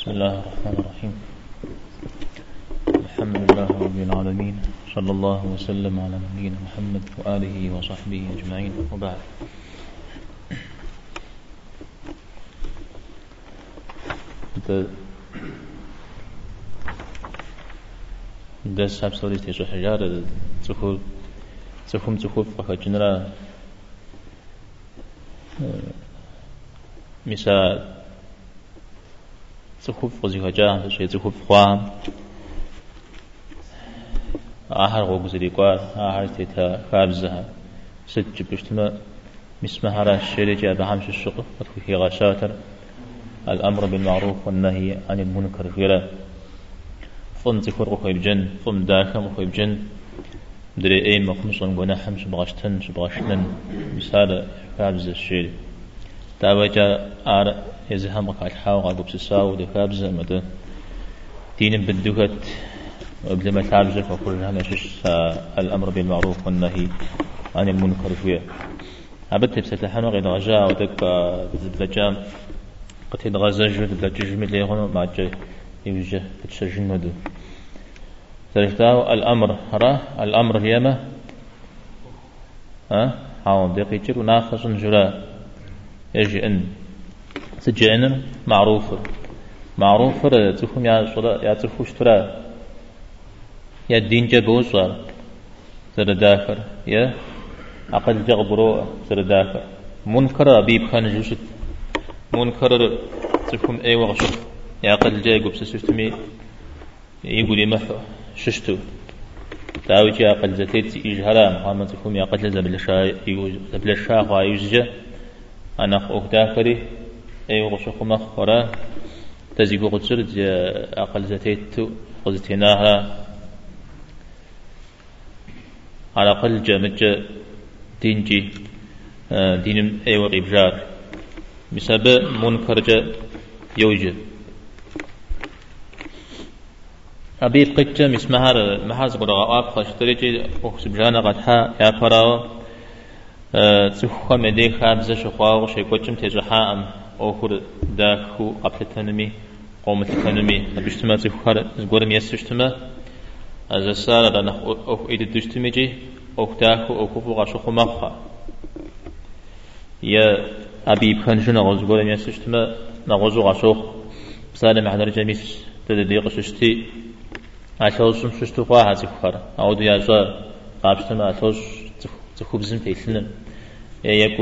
بسم الله الرحمن الرحيم. الحمد لله رب العالمين، صلى الله وسلم على نبينا محمد وآله وصحبه أجمعين، وبعد. درس حب سوري تيجو حجار تخوف فخجنرا مثال تخوف وزي هجاه شيء تخوف خوام آخر غوغزري قار آخر تيتا خابزها سج بشتما مسمها را الشريجة بهامش الشقة وتخوكي غشاتر الأمر بالمعروف والنهي عن المنكر غيره فم تخور خيب جن فم داخم خيب جن دري أي مخمصون قنا حمش بغشتن شبغشتن مثال خابز الشيء تاوجا يزهم الحاو غابو بسساو دخابز مدى دين بدوكت قبل ما تعبز فكلها نشش الأمر بالمعروف والنهي عن المنكر فيه عبدت بستحنو غير غجاء ودك بزبلجام قتيد غزاج بزبلجج ملي غنو مع جاي يوجه بتشجنو دو ترجتاو الأمر اليما حاول دقيقة وناخص جرا يجي أن سجين معروف تفهم يا تفوش ترى يا الدين جبوصر ترى داخل يا أقل جغبرو ترى داخل منكر أبيب خان جوشت منكر تفهم أي وغشت يا أقل جاي قبس سيستمي يقول يمحو ششتو تاوي يا أقل زتيت إجهرام قام تفهم يا أقل زبلشا ويوزجه أنا أخداكري أي وغشق مخورا تزيقو قدسر أقل زتيتو قزتناها على أقل جامجة دينجي دين أي وغيبجار بسبب منكر جا يوجد أبي قجة مسمهر محاز قرغاء خشتريجي أخسبجانا قدها يا فراو تخوخ مدي خابزة شخواغ شيكوچم تجحاءم أخر داكو قبلتنمي قومتنمي بشتما تخوخر زغورم يسشتما أزسار رنخ أخ إيد دشتميجي أخ داكو أخوفو غشخو مخا يا أبي بخنجنا غزغورم يسشتما نغزو غشخ بسالة محضر جميس تدديق ششتي أشوصم ششتو قاها تخوخر أعود يا زار قابشتما أشوص تخبزن تيسلن يكو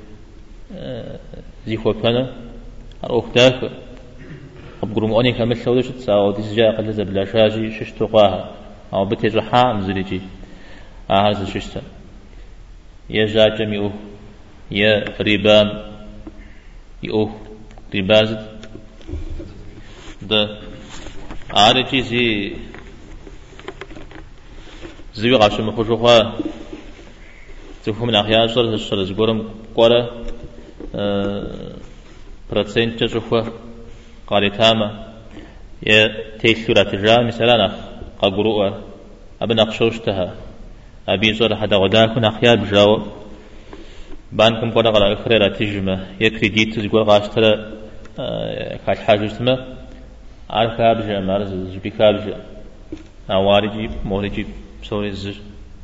زي خوكنا أختاك قبقرم أني كمل سودش تساو ديسجا قد زبلا شاجي ششتو قاها أو بتجحا مزريجي هذا ششتا يا جاجمي يا ريبام ريبازد ده عارجي زي غاشم خشوخا تفهم الأخيار صار زغورم قرا процент جوخا قاريتاما يا تيسورة الرام مثلا قبروء أبن أقشوشتها أبي زور حدا غداكن أخيار بجاو بانكم قرا قرا أخرى تجمع يا كريديت زغور غاشترا كاش حاجوشتما عارفها بجا مارز زبيكا بجا أوارجي مورجي سوري زج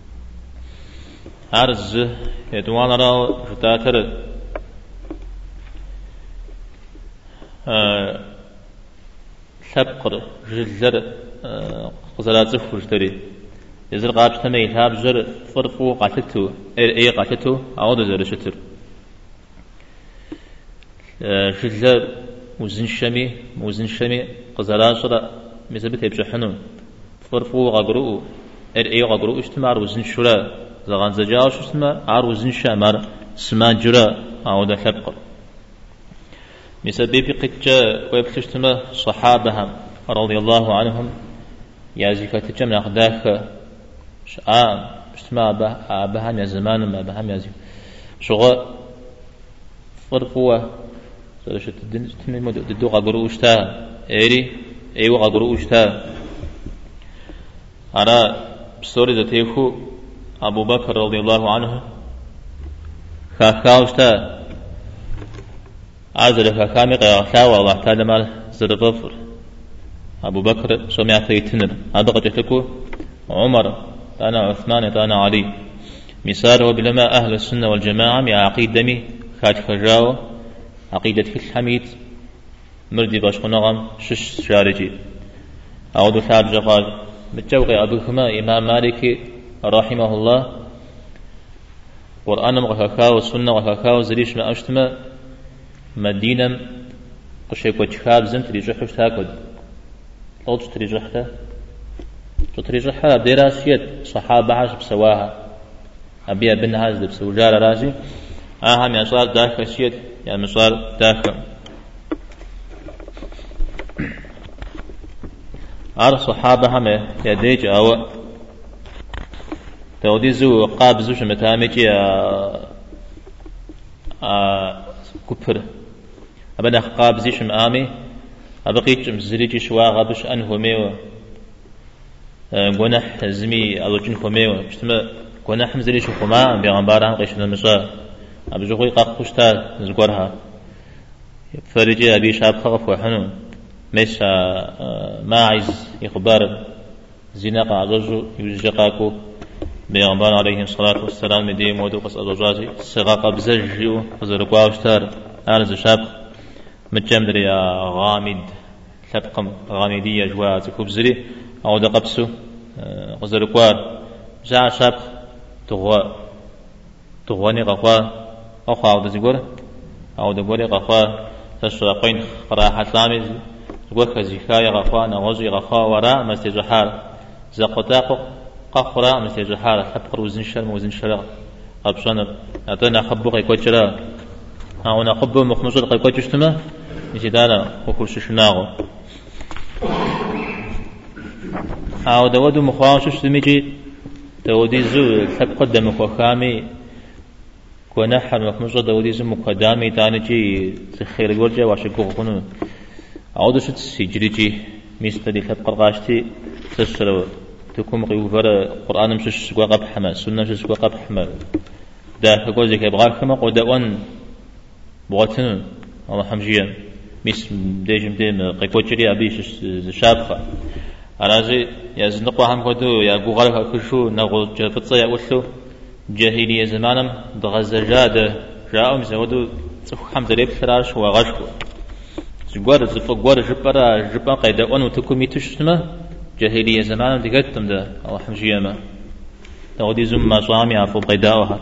عرض يدوان راو جتاتر سبقر جزر قزلات فجدري يزر قابش تمي تاب زر فرقو قاتتو اي قاتتو او زر شتر جزر موزن شمي قزلات صرا مثبت يبشحنو فرقو غقرو اي غقرو اجتماع وزن شرا زغان زجاوش اسمه عروزن شامر سما جرا أو ده لبقر مسبب قتة ويبتشتمه صحابهم رضي الله عنهم يا زكاة الجمع أخداك شآم بشتما أبهم يا زمان ما أبهم يا زكاة شغل فرقوة سرشت الدين تدو غقروشتا ايو غقروشتا أنا بسوري ذاتيكو أبو بكر رضي الله عنه خاخاوشتا عزل خاخامي قياخا والله تعالى مال زر ظفر أبو بكر سمع ثيتنر هذا قد يتكو عمر أنا عثمان أنا علي مثال وبلما أهل السنة والجماعة مع عقيد دمي خاج خجاو عقيدة الحميد مردي باش نغم شش شارجي أعود خارج قال متجوغي أبوكما إمام مالك رحمه الله قرآن مغكاكاو والسنة مغكاكاو زريش ما أشتما مدينة قشيك وجخاب زم تريجح تاكد أوج تريجحها تريجحها دراسية صحابة عشب سواها أبي بن هازد بسوجار رازي أهم يصار داخل سيد يعني مصار داخل عار صحابة هم يديج أو توديزو قابزو شمتامجي كفر أبدا قابزي شمامي أبقيت مزريجي شوا غابش أنه ميو جناح زمي ألوجن خميو اشتما جناح مزريجي خما بيغمبارهم قيشنا مشا أبجوخي قاقوشتا زقورها فرجي أبي شاب خغف وحنو مش ماعز إخبار زناق عزوجو يوجقاكو بيغمبار عليه الصلاة والسلام مدي مودو قص أزوجاتي سغاق بزجيو فزرقوا وشتار آلز شاب متجمدر يا غامد لبقم غامدية جواز كوبزري أو دقبسو فزرقوا جاء شاب تغواني غفا أو خاو دزيقور أو دقوري غفا تشرقين قراحة لامز وكا زكاية غفا نغزي غفا وراء مستجحار زقطاق قخرا مستجحار حبقر وزن شر موزن شر أبشان أتنا خبوق يكوتشرا أو نخبو مخمصر قيكوتشتما نسيدانا وكل شناغو أو دودو مخواش شتميجي دودي زو تقدم مخامي كونحر مخمصر دودي زو مقدامي تانجي تخير الورجة واشكو خنو أعود شت سجريجي مستدي تبقى غاشتي تسرو تكون غيوفر قرآن مش وقب حما سنة مش وقب حما ده كوزي كيبغاك كما قدوان بغتن الله حمجيا مس ديجم ديم قيكوتشري أبيش شابخة أنا زي يا زنقوا هم كدو يا جوغالك كشو نقول جفتة يا وشو جاهلية زمانم دغزجاد جاءوا مزودو تفهم دريب فراش وغشوا جوار زفقوار جبان قيدا وان وتكمي تشتما جاهلية زمان دقتم ده الله حمجيا ما تودي زم صامي عفو قيداوها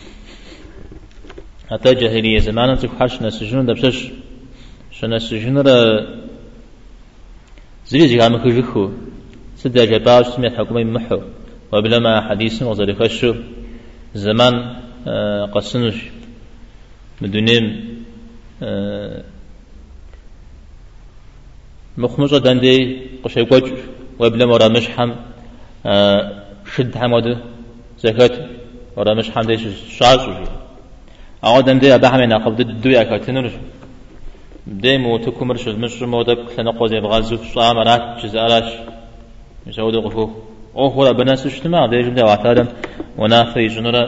حتى جاهلية زمان تكحش نسجون ده بسش شنا سجون را زريزي عم كجخو سد جباش سمي حكومي محو وبلما حديث وزريخشو زمان قصنش مدونين مخمصة دندي قشي قوج وبلا مرا مشحم شد حمد زكاة ورا مشحم ديش شعر وجي أو دندي أبحمي ناقب الدوية كاتنرج ديمو تكمرش المشر مودك لنقوز يبغازو صامرات جزالاش يسودو قفو أو هو بناس اجتماع ديجم دي وعتادم ونافي جنرا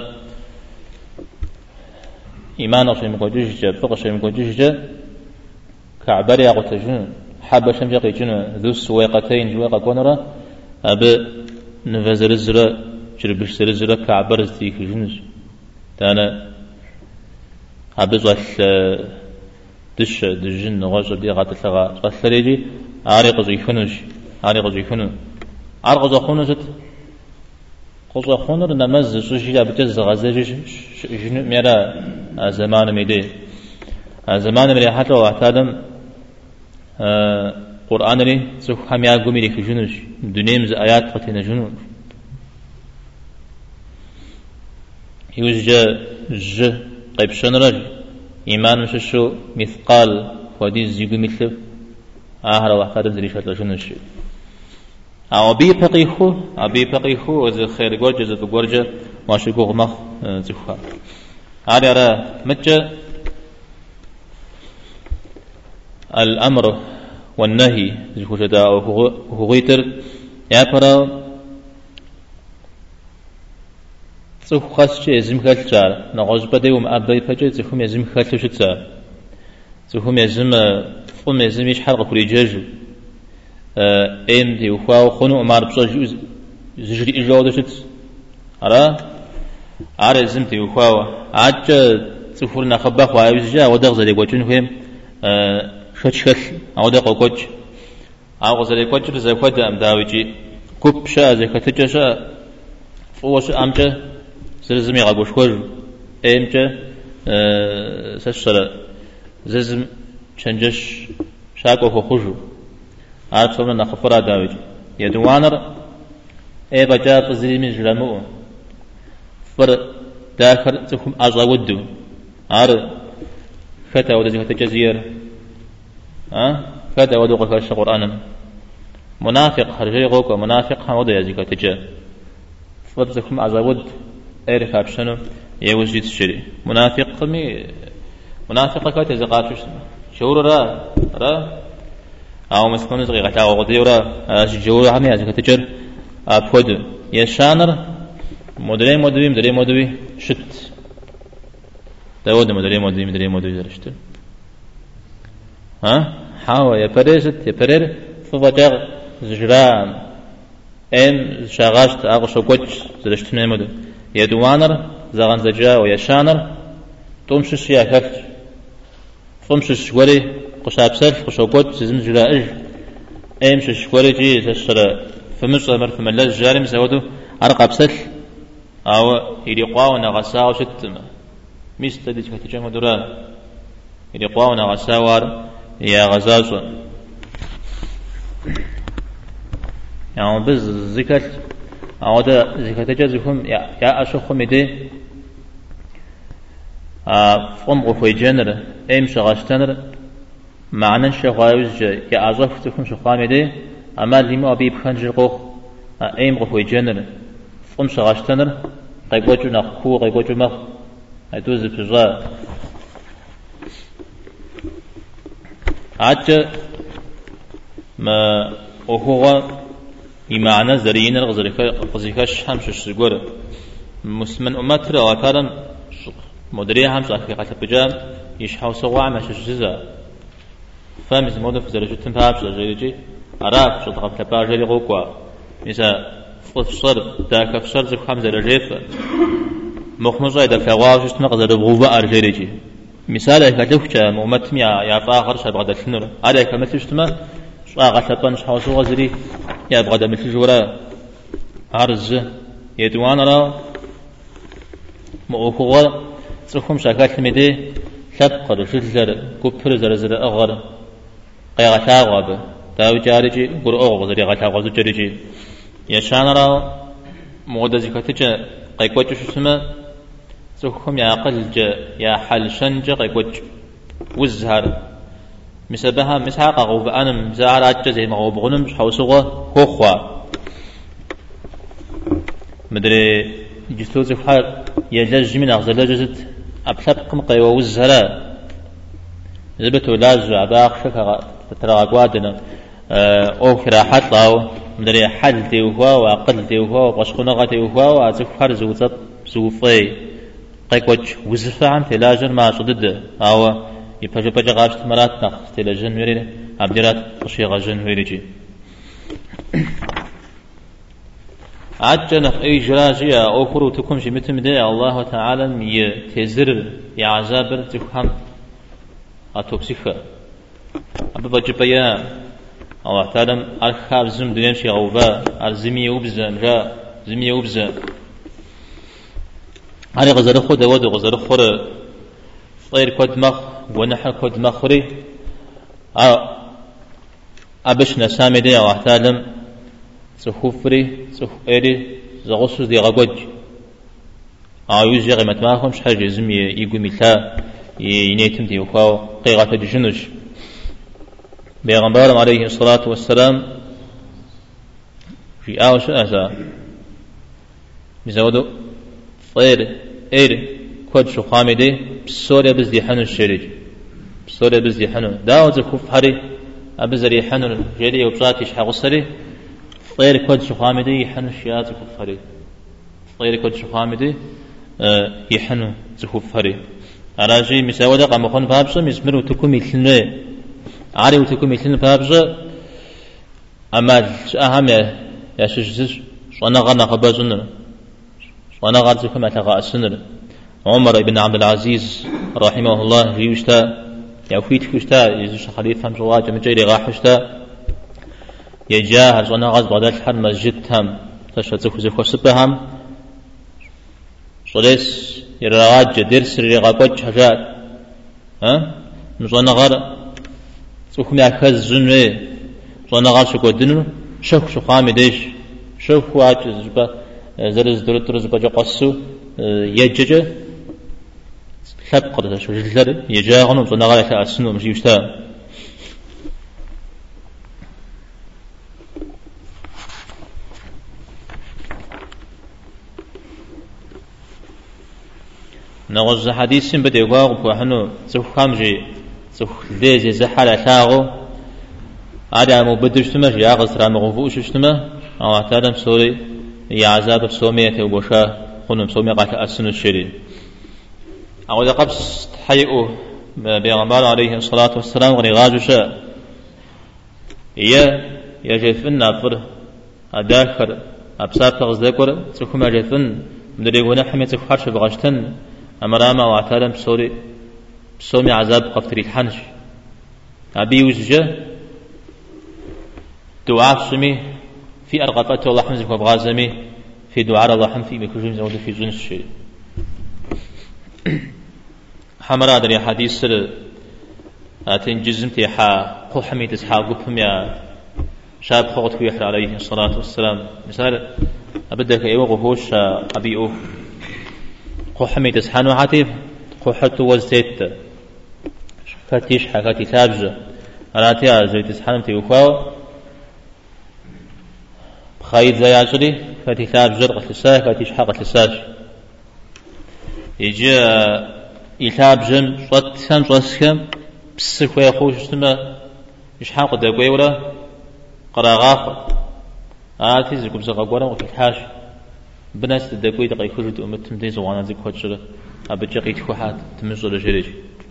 إيمان أشي مقوجيش جا فقشي مقوجيش جا كعبري أغو تجنون حاب شمجقي جنو ذو السويقتين جويقة كونرا أب نفزر الزرا جربش سر الزرا كعبر ذيك جنوز تانا أب زوال دش دجن غاز دي غات الثغا غثريجي عارق زيفنوج عارق زيفنو عارق زخونوزت قصة خونر نمز سوشي أبتز غازج جنو ميرا زمان ميدي زمان ميرا حتى واحتادم قرآن لي سوف هم يعقومي لك جنوش دنيمز آيات قتنا جنوش يوجد ج قيب شنرج إيمان مششو مثقال وديز زيقو مثل آهر وحكادم زريشات لجنوش أبي فقيخو وزي خير قرجة زي قرجة واشيكو غمخ زخوا هذا را متى الأمر والنهي زخوشة أو غيتر يا فرا زخو خاصة يزم خالشار نغوز بديوم أبي فجأة زخوم يزم خالشار زخوم يزم فم يزم يش حلقة كل جاج أم تيوخوا خنو أمار بصوج زجري إجاودة شت أرى أرى زم تيوخوا عاد تفورنا خباخ وعاوزجا ودغ زلي قوتشن فيهم شتشل أو دغ قوتش أو زلي قوتش زي قد أم داويجي كوب شا زي كتجشا فوش أمجا زلزمي غاقوش كور أمجا سشل زلزم شنجش شاكو خخوجو عاد صومنا نخفرا داويجي يدوانر أي بجا تزيمي جرمو فر داخل تكون أجودو عار فتا ودزي تجزير فتا ودوق في القرآن منافق هرجي غوك منافق هم ودا يزي تجا فر تكون أجود أي ركابشنو يوجد الشري منافق مي منافق كات يزقاش شعور را أو مسكون زغي غتا وغدي ورا جور هم يزي تجر أبود يشانر مدري شت داود مدري زرشت حاو يبرر فوجر زجرام ام شغاشت اغشو كوتش زرشت نمد يدوانر زغان زجا ويشانر تومشش يا كفت فمشش ولي قشابسل قشو كوتش زم جراج ام شش ولي جي تشرا فمش امر فملز جارم زودو ارقبسل أو يريقاونا غساو شتم مستدج كتجمع درا يريقاونا غساوار يا غزاز يعني بز ذكر أو ده ذكر تجزهم يا أشوفهم يدي فم غفوي جنر أم شغاشتنر معنى شغاوز يا أزفتكم شقام يدي أما لما أبي بخنجر قوخ أم غفوي جنر فم شغاشتنر قيبوجو نخو قيبوجو مخ أدوز بجا عج ما أهو يمعنى زرين الغزيكاش همش الشجور مسمن أمتر وكارم مدري همش أخي بجام يشحو سواع مش الجزاء فمس مودف زرجتن فابش زرجي عراف شطخ بتباجي قوقوا مثلا فصر ذاك فصر زك خمسة رجيف مخمصة إذا فواج استمق ذا بغوبة أرجيريجي مثال كتوك مؤمتم يا فاخر شبغ ذا النور على كمثل استما شاغ شطان شحوس وزري يا بغدا مثل جورا عرز يدوان را مؤخوة تخم شكات مدي شبقر شجر كبر زر أغر قيغتا غاب تاو جاريجي قر أغ زري غتا غز جاريجي يشان را مودة زكاتجا قيقوج شسمة تخم يا قلج يا حل شنج قيقوج وزهر مسبها مسحاق غوب أنا مزار أجزء مغوب غنم حوسوغة كوخوا مدري جستوز حال يجلج من أغزل جزت أبلبكم قيوا وزهرا زبتو لاز عباق شكا ترى أقوادنا أو كراحات لاو مدري حل تيوهوا وقل تيوهوا وقشقنغة تيوهوا وأتفكر زوطب زوفي قيقوج وزفا عن تلاجن ما صدد أو يبقى بجا غاشت مرات نخ تلاجن ويري عبدالات قشي غاجن ويريجي عجنا أي جراجية أو فرو تكون شي متم دي الله تعالى يتزر يعذابر تكون أتوكسيخة أبا بجبايا الله تعالى أرخاب زم دنيا شي غوبا أرزمي وبزن را زمي وبزن هاري غزر خود ود غزر خور طير كود مخ ونحر كود مخري أبش نسامي دي الله تعالى سخوفري سخيري زغصص دي غوج عاوز يغي متماهم شحال جزم يقوم يتا ينيتم دي وخاو قيغة الجنوش بيغمبر عليه الصلاة والسلام في آوش أسا مزودو طير إير كود شو خامدي بسوريا بزدي حنو الشريج بسوريا بزدي حنو داوز الخوف حري أبزري حنو جري وبصاتي شحاق السري طير كود شو خامدي يحنو الشيات زخوف حري طير كود شو خامدي يحنو زخوف حري أراجي مساودة قامخون بابشة مسمر وتكون مثلنا عاري وتكون مثلنا بابشة أما أهم يا شجز شوانا غنا خبازنر شوانا غارزك ما تغا السنر عمر بن عبد العزيز رحمه الله يشتا يوفيت كشتا يزش خليفة مجواج مجيري غاحشتا يجاهر شوانا غاز بغداد حر مسجد هم تشتزكو زكو سبهم شوليس يرغاج درس رغاقوج حاجات شوانا غار سوكم يأخذ زنوه شوانا غار شكو دنو شو خامي ديش شوف واج زبا زرز درتر زبا جقصو يججه خب قدر شو جلر يجاهون وصلنا غاية السنو مش يشتا نغز حديث بدي واقف وحنو سوف خامجي سوف ليزي زحالة ثاغو عادة مبدشتما يا غزرا مغفوشتما أو اعتادم سوري يا عذاب بسومية وبوشا خنو بسومية قاعدة السنو الشرير أو إذا قبس تحيئه بيغمبار عليه الصلاة والسلام ونغاجوشا يجفن أفر أداكر أبساب تغزدكر سوكما جفن مدريقونا حمية سوكحرش بغشتن أمراما واعتادم سوري بسومي عذاب قفتري الحنش أبي وزجة دعاء سمي في أرغبات الله حمزك وبغازمي في دعاء الله حم في مكرجم زود في جنس الشيء حمرا دري حديث سر أتين جزمتي حا قو حميد إسحاق قبهم يا شاب خوت كويحر عليه الصلاة والسلام مثال أبدك أيوه غفوش أبي أوف قو حميد إسحان وحاتيف قو حتو وزتيت فتيش حكاتي تابجة أراتيا زيت إسحان تيوخواو خايد زي عجري فتي تابجة قتل الساج فتيش حقت الساج يجي يتاب جم صوتهم صوتهم بس خوي خوش اسمه مش حاق دقوي ولا قراغاف آتي زكوب زقاقورا وفي الحاش بناس الدقوي دقي كل أمتهم دي زوانا زي كوتشرة أبجي تخوحات تمزل جريج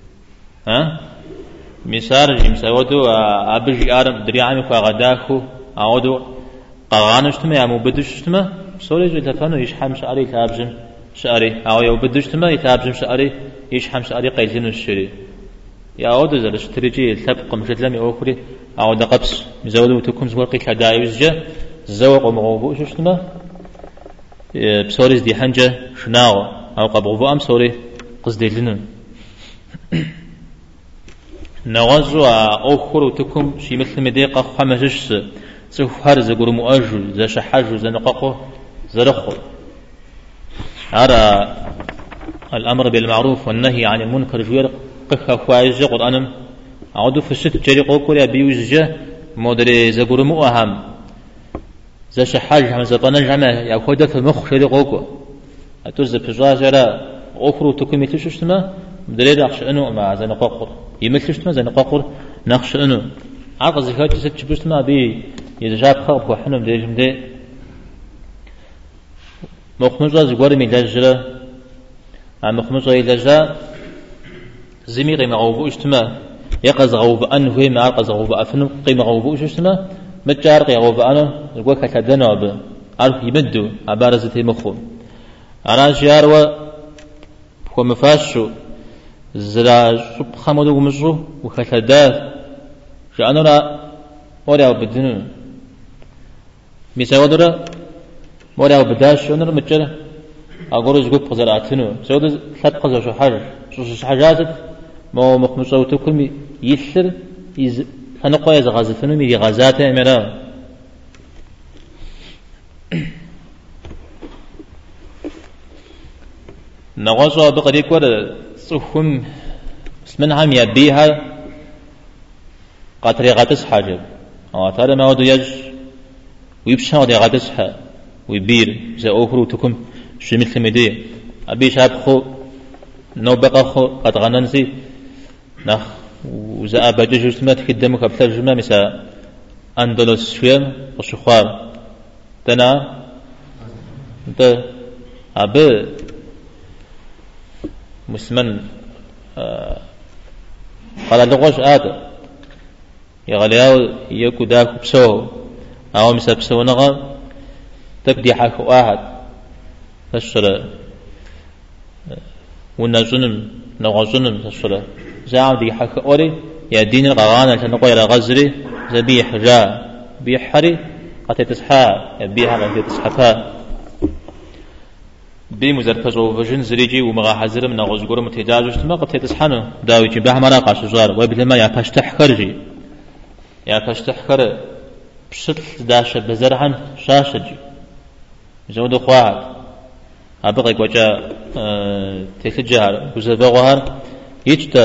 مثال جمساودو أبجي آرم دريعامي فغداكو أعودو قغانشتما يا مبدشتما سوري جلتفانو يشحام شعري تابجم شعري أو يو بدشتما يتابجم شعري يشحم شعري قيلين الشري يا أود زلش تريجي الثبق مجدلمي أوكري أو دقبس مزودو تكون زورقي كداي وزجة زوق ومغوبو شتما بسوريز دي حنجة شناو أو قبغوبو أم سوري قصدي لنن نغزو أوكرو تكون شي مثل مديقة خمجش سوفر زقر مؤجل ذا شحاج زنققه زرخو أرى الأمر بالمعروف والنهي عن المنكر جوير قخ خوايج قرآن أعود في الست جري قوكري بيوزجة مدري زقر مؤهم ذا شحاج هم زبانا جمع يأخذ في المخ شري قوكو أتوز في جاجرة أخرو تكون مثلشتما مدري نخش إنه مع زنققر يمثلشتما زنققر نخش إنه عقد زكاة ست بشتما بي يجاب خاب وحنم ديجم دي مخمجة زقور ميلاجرة مخمجة إلاجا زمي قيمة غوبو اجتما يقز غوب أنه ما يقز غوب أفنم قيمة غوبو اجتما متجار قيمة غوب أنه زقور كتدنا به عارف يمدو عبارزة مخو أنا جيار ومفاشو زراج خمدو ومجو وكتدار جاءنا لا ولا بدنو مثال ودرا ولا بداش ونر متجر أقول زوج قزراتنو سود ثلاث قزر شو حاجة شو حاجات ما مخمسة وتكون يسر أنا قوي زغازتنو مي غازات أمرا نغازوا بقريك ورا صخم اسمها يبيها قطري غاتس حاجة أو ترى ما ودو يج ويبشر دي غاتسها ويبير زي أخرو تكون شو مثل مدي أبي شاب خو نو بقى خو قد غننزي نخ وزا أبجي جسمات خدمك بترجمة مثل أندلس شوية وشخوار تنا أنت أبي مسلمان قال لغوش آدم يغلياو يكو داكو بسو أو مسبسونغا تبدي حق واحد تشرى ونزنم نغزنم تشرى زعم دي حق أوري يا دين الغغانة تنقوي غزري زبيح جاء بيحري قد تسحى بيها قد تسحفها بمزرفزو فجن زريجي ومغا حزر من غزغور متجاوز ما قد تسحنو داوي به مراقا شزار وبلما يا فاشتحخرجي يا فاشتحخر بشت داش بزرحن شاشجي زود خوات ابغى وجا تسجار وزبغوهر يجتا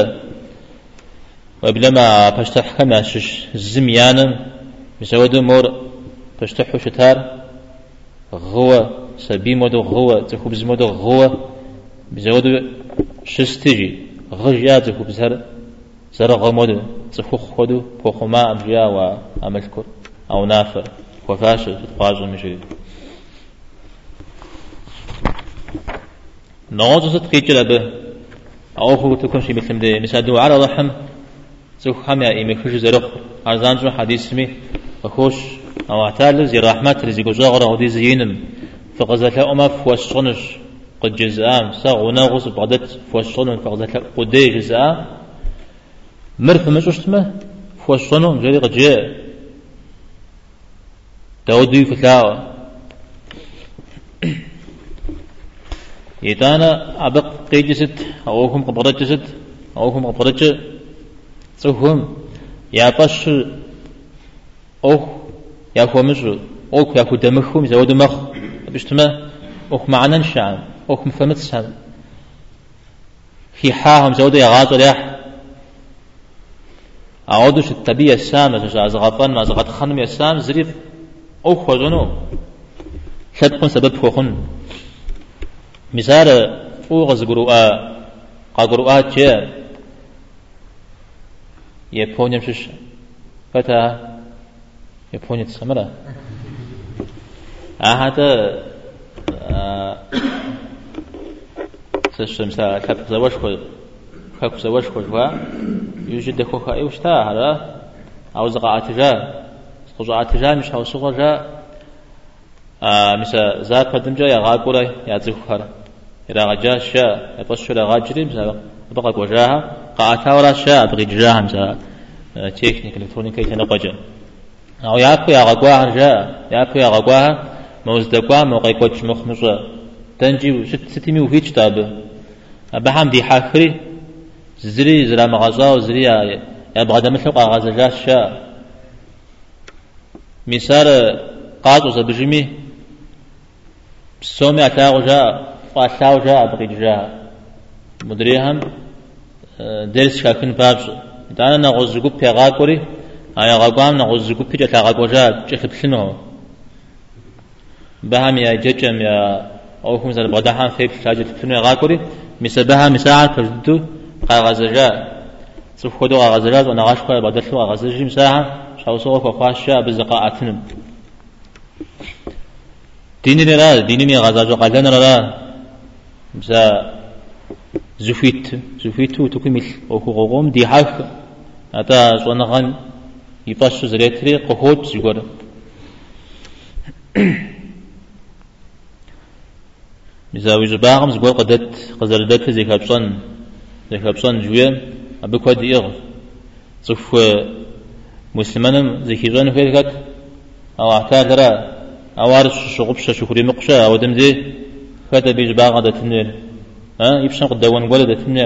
وبلما فاشتحخنا شش زميان زود مور فاشتحو شتار غوة سبي مودو غوة تخبز مودو غوة بزود شستجي غجا تخبزر زرغ مودو تخخ خدو بخما أمجيا وأملكر أو نافر وفاشل تتقاجر مجري نغوز ستقيجل به أو هو تكون شي مثل ده مسادو على رحم تخم يا إيمي خش زرق أرزانجو حديث مي وخوش أو اعتال زي رحمة رزي جزاغر أو دي زينم فغزت أما فوشنش قد جزاء ساغونا غص بعدت فوشن فغزت قدي جزاء مرف مشوشتمه فوشنو جري قجاء تودي فتاوى يتانا أبق قيجست أوهم قبرجست أوهم قبرج صهم يا باش أوه يا خومجو أوك يا خدمخهم زود مخ بشتما أوك معنا نشعم أوك مفهمت سهم في حاهم زود يا غاز ريح أعودش التبية السام زغطان ما زغط خنم السام زريف أوك خزنو شدقن سبب خوخن مثال أوغز قرؤا قرؤات جاء يبون يمشش فتا يبون يتسمرا هذا سشم سا كاب زواج خو يوجد خو خا يوشتا هذا أو زقاعة جا مش هو صغر جا مثل زاد قدم جا يا غاقوري يا زخر إذا غجا شا يبص شو لغاجري مثل بقى وجاها قاعتها ولا شا بقي جاها مثل تكنيك إلكترونيكي تنقجا أو يأكل يا غاقوها جا يأكل يا غاقوها موزدقوا موقع كوتش مخمصة تنجي ستمي وفيتش تاب بحام دي حاكري زري زرا مغازا وزري يا بغدا مثل غازا جا شا مثال قاطو زبجمي سومي أتاغو جاء وأتاغو جاء بقي جاء مدريهم درس كاكن بابس دانا نغوزقو بيغاكوري أيا غاقوام نغوزقو بيجا تاغاقو جاء جخب شنو بهم يا ججم يا أوكم زال بغداحان فيب تاجت شنو يغاكوري مسبها مساعد فجدو غازا جاء صف خدو غازا جاء ونغاشقو بدلتو غازا جاء مساعد شاوسوك وخاشا بزقاءتنم ديني لا ديني غازا قالنا لا بزا زفيت تكمل وكوغوم دي حق اتا صنغان يفاش زريتري قهوت زغور بزا وجباغم زغور قدرت زي كابصن جويه ابكو ديغ صف مسلمانم زي كيزون فيكات او اعتادرا أوارش شغبش شكري مقشة أو دم زي فتا بيج باغا دا تنير يبشن قد دوان قولة دا تنير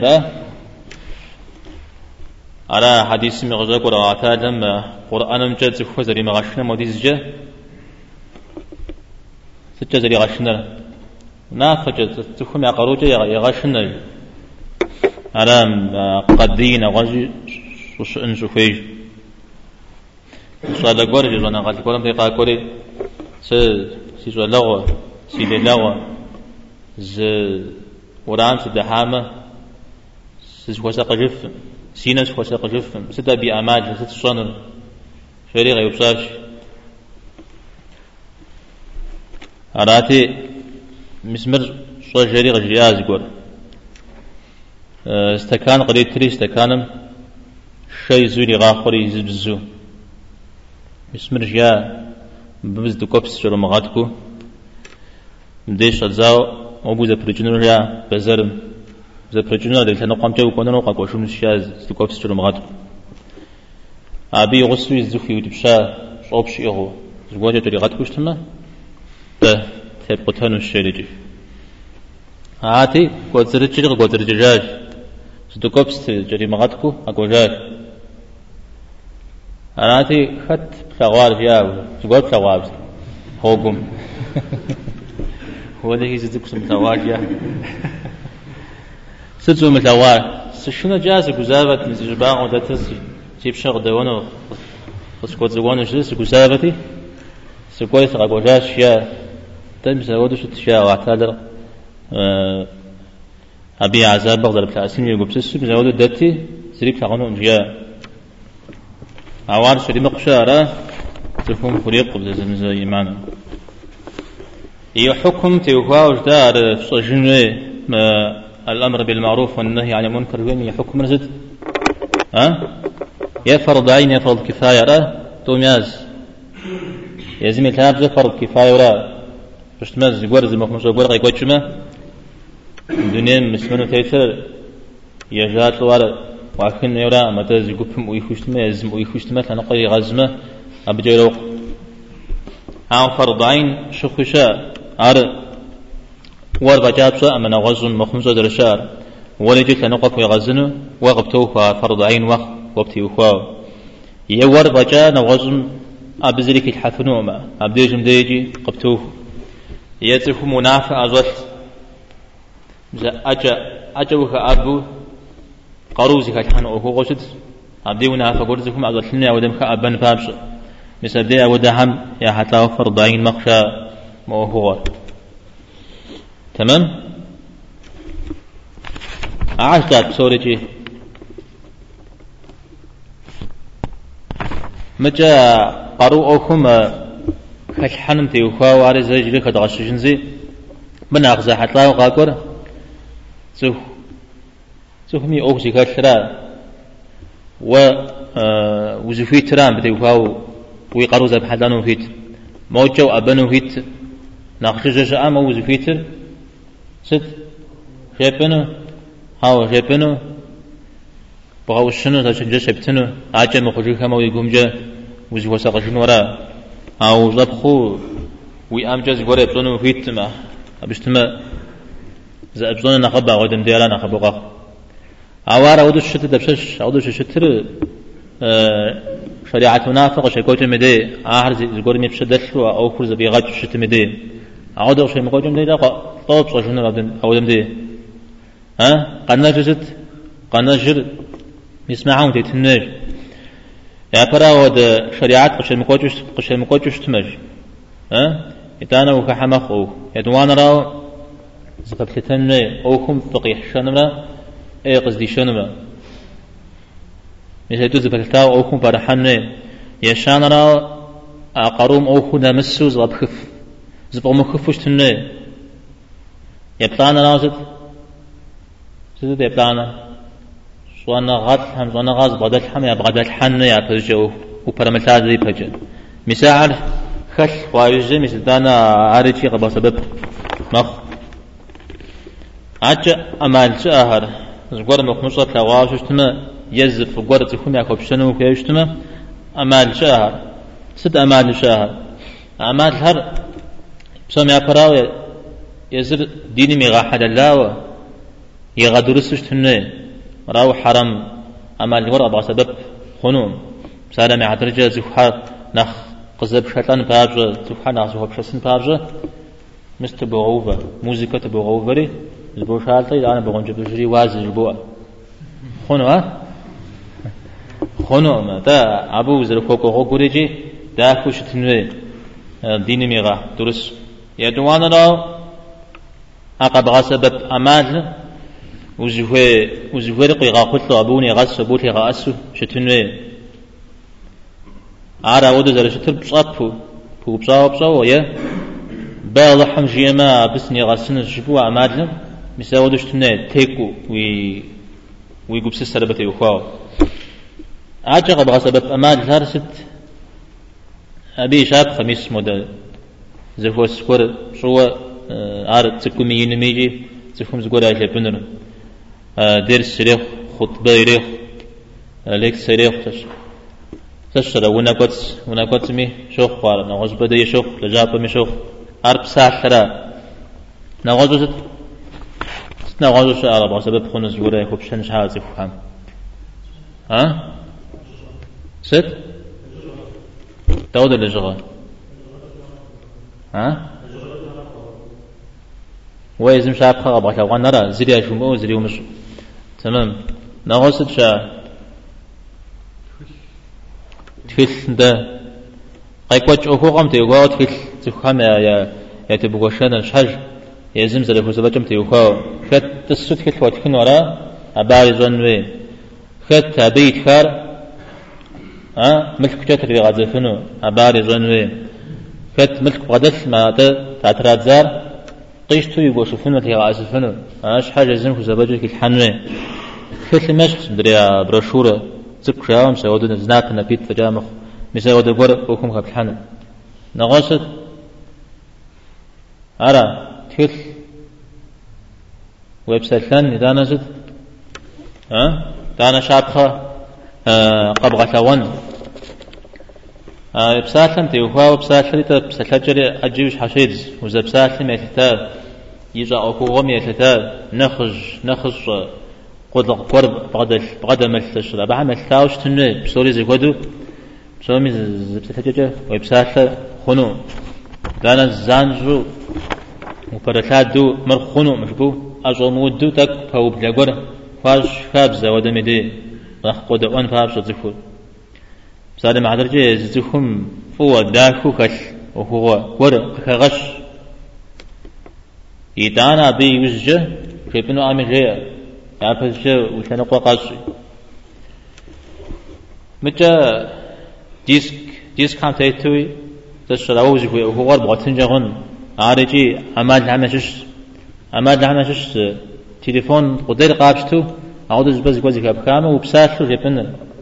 على حديث مغزاك ورا عتادم قرآن مجد زكوة زري مغاشنا موديز جا ستة زري غاشنا نافجة تكون يقروجة يغاشنا على قدين غاجي وشأن شفيج وصال قوري جزانا قال قولم بيقا قوري سيزو لغو سيدي لغو ز وران سدحامة سيزو وساق جف سينس وساق جف سدا بأماج ست صنر فريق يبصاش أراتي مسمر صو جريق جياز قول استكان قريب تري استكانم شي زوري غاخوري يزبزو مسمر جيا بمز دكوبس شرو مغاتكو مديش أزاو أبو ذا بريجنور يا بزرم ذا بريجنور ده لأنه قام جاو كوننا وقاك وشون الشاز دكوبس شرو مغاتكو أبي غسوي الزوفي وتبشا صوبش إغو زواجة طريقاتكوش تما ده تبقى تانو الشيريجي هاتي قوزرجي قوزرجاج دكوبس جري مغاتكو أقوجاج هاتي خط بلغوار جاو زواج بلغوار هوقم هو ده يزيدك اسم بلغوار جا ستزو ملغوار سشنا جاز قزابت مزجبان ودتس جيب شغل دوانو خسكوت زوانو جلس قزابتي سكويس أقوجاج يا تمس ودش تشاء واعتذر أبي عذاب بغض البلاسين يقول بسسو بزود الدتي سريك تغنو جيا عوار شري مقشارة تفهم فريق بزمزة إيمانا يحكم تيوها وجدار صجنة الأمر بالمعروف والنهي عن المنكر وين يحكم رزد يا فرض عين يا فرض كفاية تومياز يزمي تلاب فرض كفاية باش تماز يقول زي ما خمسة يقول غيقول شما الدنيا مسمنو تيتر يجات لوارد وعكن يورا متى يقوم ويخشتما يزم ويخشتما تنقي غزمة أبجيروق عن فرض عين شخشا عر وربجابسا أمنا غزن مخمسة درشار ولجت لنقف يغزنو وغبتوه فرض عين وقبتيوه يور بجا نغزن أبزريك الحفنوما أبديجم ديجي قبتوه يترك منافع أزوت أجوك أبو قروزك الحن أو غشد أبدي منافع قرزكم أزوت لنا ودمك أبن بابش مثل دي أودهم يا حتى فرض عين مخشى ما هو تمام عاشت بسورتي متى قروءكم كالحنم تيوخا واري زيجري كدغشجنزي من أغزى حتى وقاكور سوهمي أوكسي كالشرا وزفيت ترام بتيوخا ويقروز بحدانو فيت موجو أبنو فيت ناخشجش أما وزفيتر ست شابنو هاو شابنو بغاوشنو تاشنجا شابتنو عاجا مخجوكا ما ويقومجا وزفوسا قشنو ورا أو زبخو ويأمجز غوري بزونو فيتما أبشتما زبزون نخبا غدم ديالا نخبوغا أوارا ودوش شتر دبشش ودوش شتر شريعة منافق شكوت مدي آخر زغوري مبشدلو أو كرز بيغاج شتر مدي أعود شيء مقوجم دي لا طوب شنو أودم دي قنا جزت قنا جر يسمعون تتنج يا برا ود شريعات قشر مقوجش تمج يتانا وكحمخو يدوان راو زقبتن أوكم بقيح شنمرا أي قصدي شنمرا مثل تزبكتاو أوكم برحن يشان راو أقروم أوكو نمسو زبخف زبغ مخفوش تنه يبلانا رازد زد يبلانا سوانا غاد هم سوانا غاز بدل هم يا بدل حن يا بجو وبرمتاز ذي بجو مساعد خش خارجي مثل دانا عارجي قبل سبب مخ عج أمال شهر زقور مخمصة لواش اشتما يزف قور تكون ياكل شنو كيشتما أمال شهر ست أمال شهر أمال هر بسم يا براوي يزر ديني ميغا حلال يغادرسش تنه راو حرام أمال ورا با سبب خنوم سلام عدرجة زخات نخ قزب شتان بابجة زخات نخ زخات شسن بابجة مستبغوفة موسيقى تبغوفري زبوشالتي أنا بغنج بجري واز جبوع خنوم تا أبو زرفوكو غوريجي دا كوش تنه ديني ميغا درس يدوان راو أقب غسبب أمال وزهور قيغا قلت أبوني غس بوتي غاسو شتنوي عارا ودو زر شتر بصابو بصاو يا بالحم جيما بسني غسن جبو أمال مثل ودو شتنوي تيكو ويقوب سسربتي وخواو عاجا قب غسبب أمال هرست أبي شاب خميس مودة زفو سكور شو عارض تكون ينميجي تفهم زقول على بنر درس سريخ خطبة ريخ ليك سريخ تشرا ونقطع مي شوخ قار نغوز بدي شوخ لجاب مي شوخ عرب ساحرة نغوز عرب سبب خنوز جورا يخوب شنش هذا فهم ها ست داود اللجغة ها ويزم شاب خا بقى وان نرى زريا شو زريو مش تمام نغوز شا تفل ده قيقوش أخو قام تيوقع تفل تفهم يا تبغوشنا الشج يزم زله زبجم تيوقع خد تسوت خد واتكن ورا أباري زنوي خد تبيت خار ملك كتر غازفنو أباري زنوي خد ملك قدس ما تاترات زار قيش تو يقول شوفنو تي غازفنو أش حاجة زم زبجك الحنوي خد مشخص دريا بروشورة تكرام سودنا زناتنا بيت فجامخ مسود غور وكم خبحنا نغاصد أرى تل ويب سايت ثاني دانا زد دانا شابخة قبغة ثوان ويب سايت ثاني تيوخوا ويب سايت ثاني تبسلجري أجيوش حشيدز وزب سايت ثاني ميتتا يجا أكوغو ميتتا نخج قدر قرب بقدر مثل بعمل ثاوش تنوي بسوري زي قدو بسوري زبسة ويبسات خنو دانا زانجو وبرثات دو مر خنو مشبو أجو مودو تك فاو بلغور فاش خابزة ودمي دي راح قدر وان فابش زفور بسالي معدرجي زفهم فو داكو كش وهو ور كغش يدانا بي وزجه كيبنو عامل جيه يعرف شو وشان قوا قاصي متى ديسك كان تيتوي تشراو زي هو غرب غتنجون عارجي عماد عمشش تليفون قدر قابشتو عاود بس جوزي كابكامه وبساشو جبن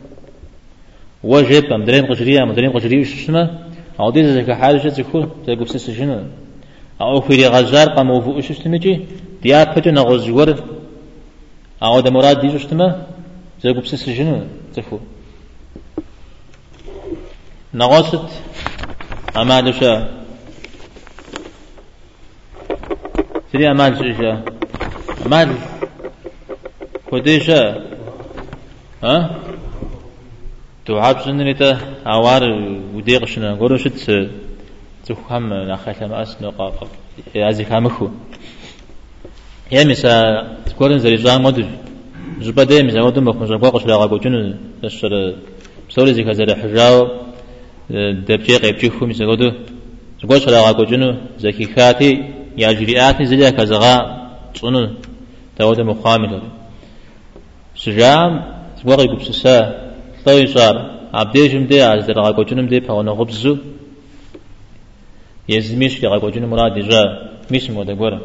وجب مدرين قجريه شسمه عاود زي كحاجه تكون تقول سيسجن او في غزار قاموا فوق شسمجي ديا بجو نغزور أو ده مراد دي جشتما زي قبسس جنو تفو نغاصت أمال شا سري أمال شا أمال خديشا توعب سننيتا عوار وديقشنا قولوا شد تفهم نخيل ما أسنو قاقب يازي خامخو يا مسا تقولن زي جام مدج زبدة مسا ودم بكون زبقة قشلا قاقوجن تشر بسوري زي كذا حجاو دبجي قيبجي خو مسا ودو زبقة قشلا قاقوجن زكي خاتي يا جريئاتي زي كذا صنو تود مقامل سجام زبقة يقبسسا طوي صار عبدي جمدي عز قاقوجن مدي فانا غبزو يزميش قاقوجن مراد جا مش مودغور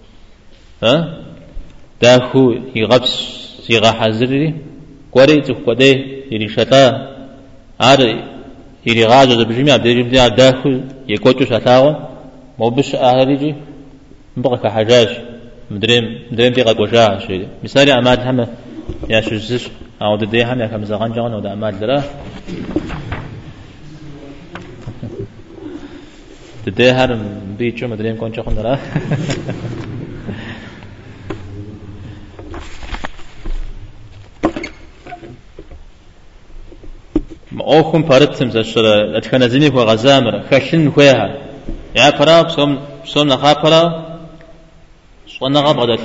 داخو يغبس يغا حزري قوري تقودي يريشتا ار يريغاجو بجميع بديجم دي داخو يكوتو شتاو موبش اهريجي بقى حجاج مدريم دي قوجا شي مثالي اماد هم يا شوزش او دي هم يا كمزغان جان او اماد درا دي هرم بيچو مدريم كونچو خندرا أوكم بارتهم زشرة أتكنزني هو غزامر خشن خويها يا برا بسوم نخاب برا سو نغاب غدا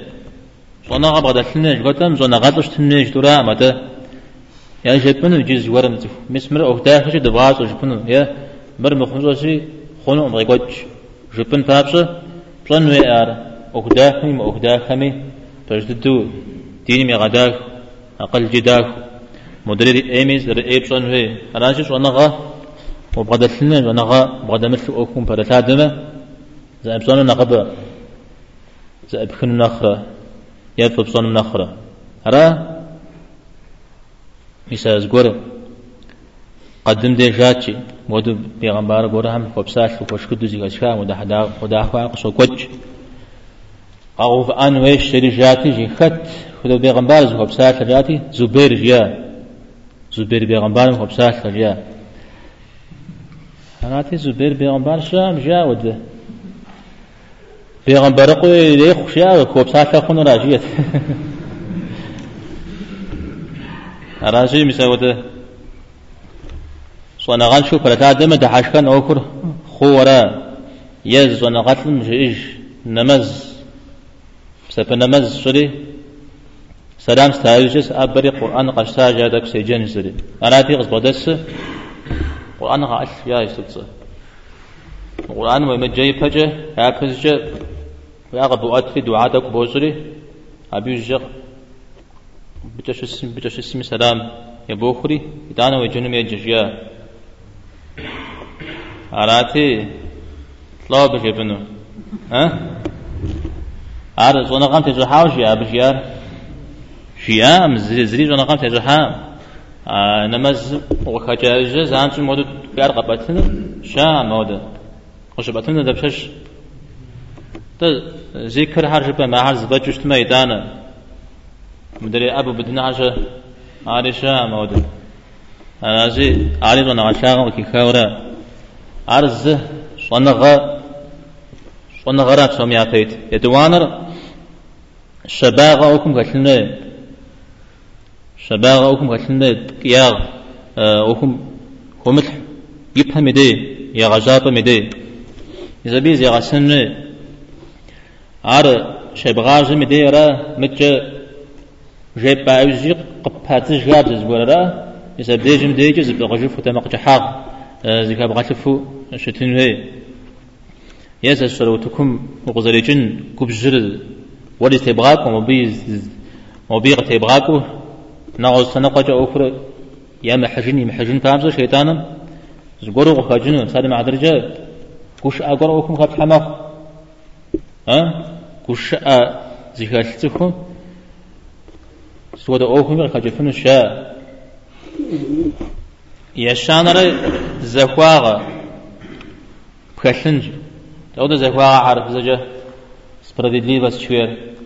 تلني جوتم زو نغادش تلني جدورا ماذا يا جبنا الجيز ورم تف مسمر أو داخل دباس وجبنا يا مر مخنزوسي خونو مغيقوش جبن بابس بسون ويار أو داخمي تجددو ديني مغاداك أقل جداك مدري إيميز رئيب صن هي أناشش ونغا وبغدتلنا ونغا بغدمت أكون برثادمة زائب صن نقبة زائب خن نخرة يطلب صن نخرة هرا مساز قرب قدم دي جاتي مودو بيغمبار غورهم كوبسال وكشكدو زي كشكا ودا قصو كوج او ان ويش رجاتي جي خت خدو بيغمبار زو كوبسال رجاتي زبير بيغمبار كوبسال رجا هناتي زبير بيغمبار شام جا ود بيغمبار قوي لي خشا كوبسال خون راجيت راجي مساوده صنعان شو فرتا دم دحاشكان أوكر خورا يز صنعات مشيج نمز سب نمز سري سلام ستايجس أبري قرآن قشتا جادك سيجن سري أنا تيغز بدس قرآن قاش يا يستبص قرآن ومجيء فجأة هابزج ويأغب أدفي دعاتك بوزري أبيجر بتش اسم سلام يبوخري إدانا وجنم يجيا عراتي طلاب بجبنو عارف زونا قام تجحاو شيا بجيار شيا مزري زونا قام تجحا نمز وخجاج زانش مود بيار قبتن شا مود خشبتن دبشش ت ذكر حرج ما حرز بجشت ميدانا مدري ابو بدنا حاجه عارشا مود أنا زي عارف أنا عشاق وكي خورا عرض صنغرات سمياتيت يدوانر شباغ أوكم قتلنا كياغ أوكم خمل يبهم مدي يا غجاب مدي إذا بيز يا غسن عر شبغاج مدي را متج جيب باوزي قبات جاب زبورا إذا بديجم ديجز بغجف وتمق جحاق زكا بغلفو شتنوي يزا سلوتكم وغزريجن كبجر ولي تبغاكم وبيغ تبغاكو نغز سنقجا أخرى يا محجن فامزا شيطانا زقورو غخاجنو سالي مع درجة كوش أقرأكم خط حماق كوش زكا لتكم سودا أوكم غخاجفن الشاء يشانر زخواغا بخلنج تود زخواغا عارف زجا سبردلي بس شوير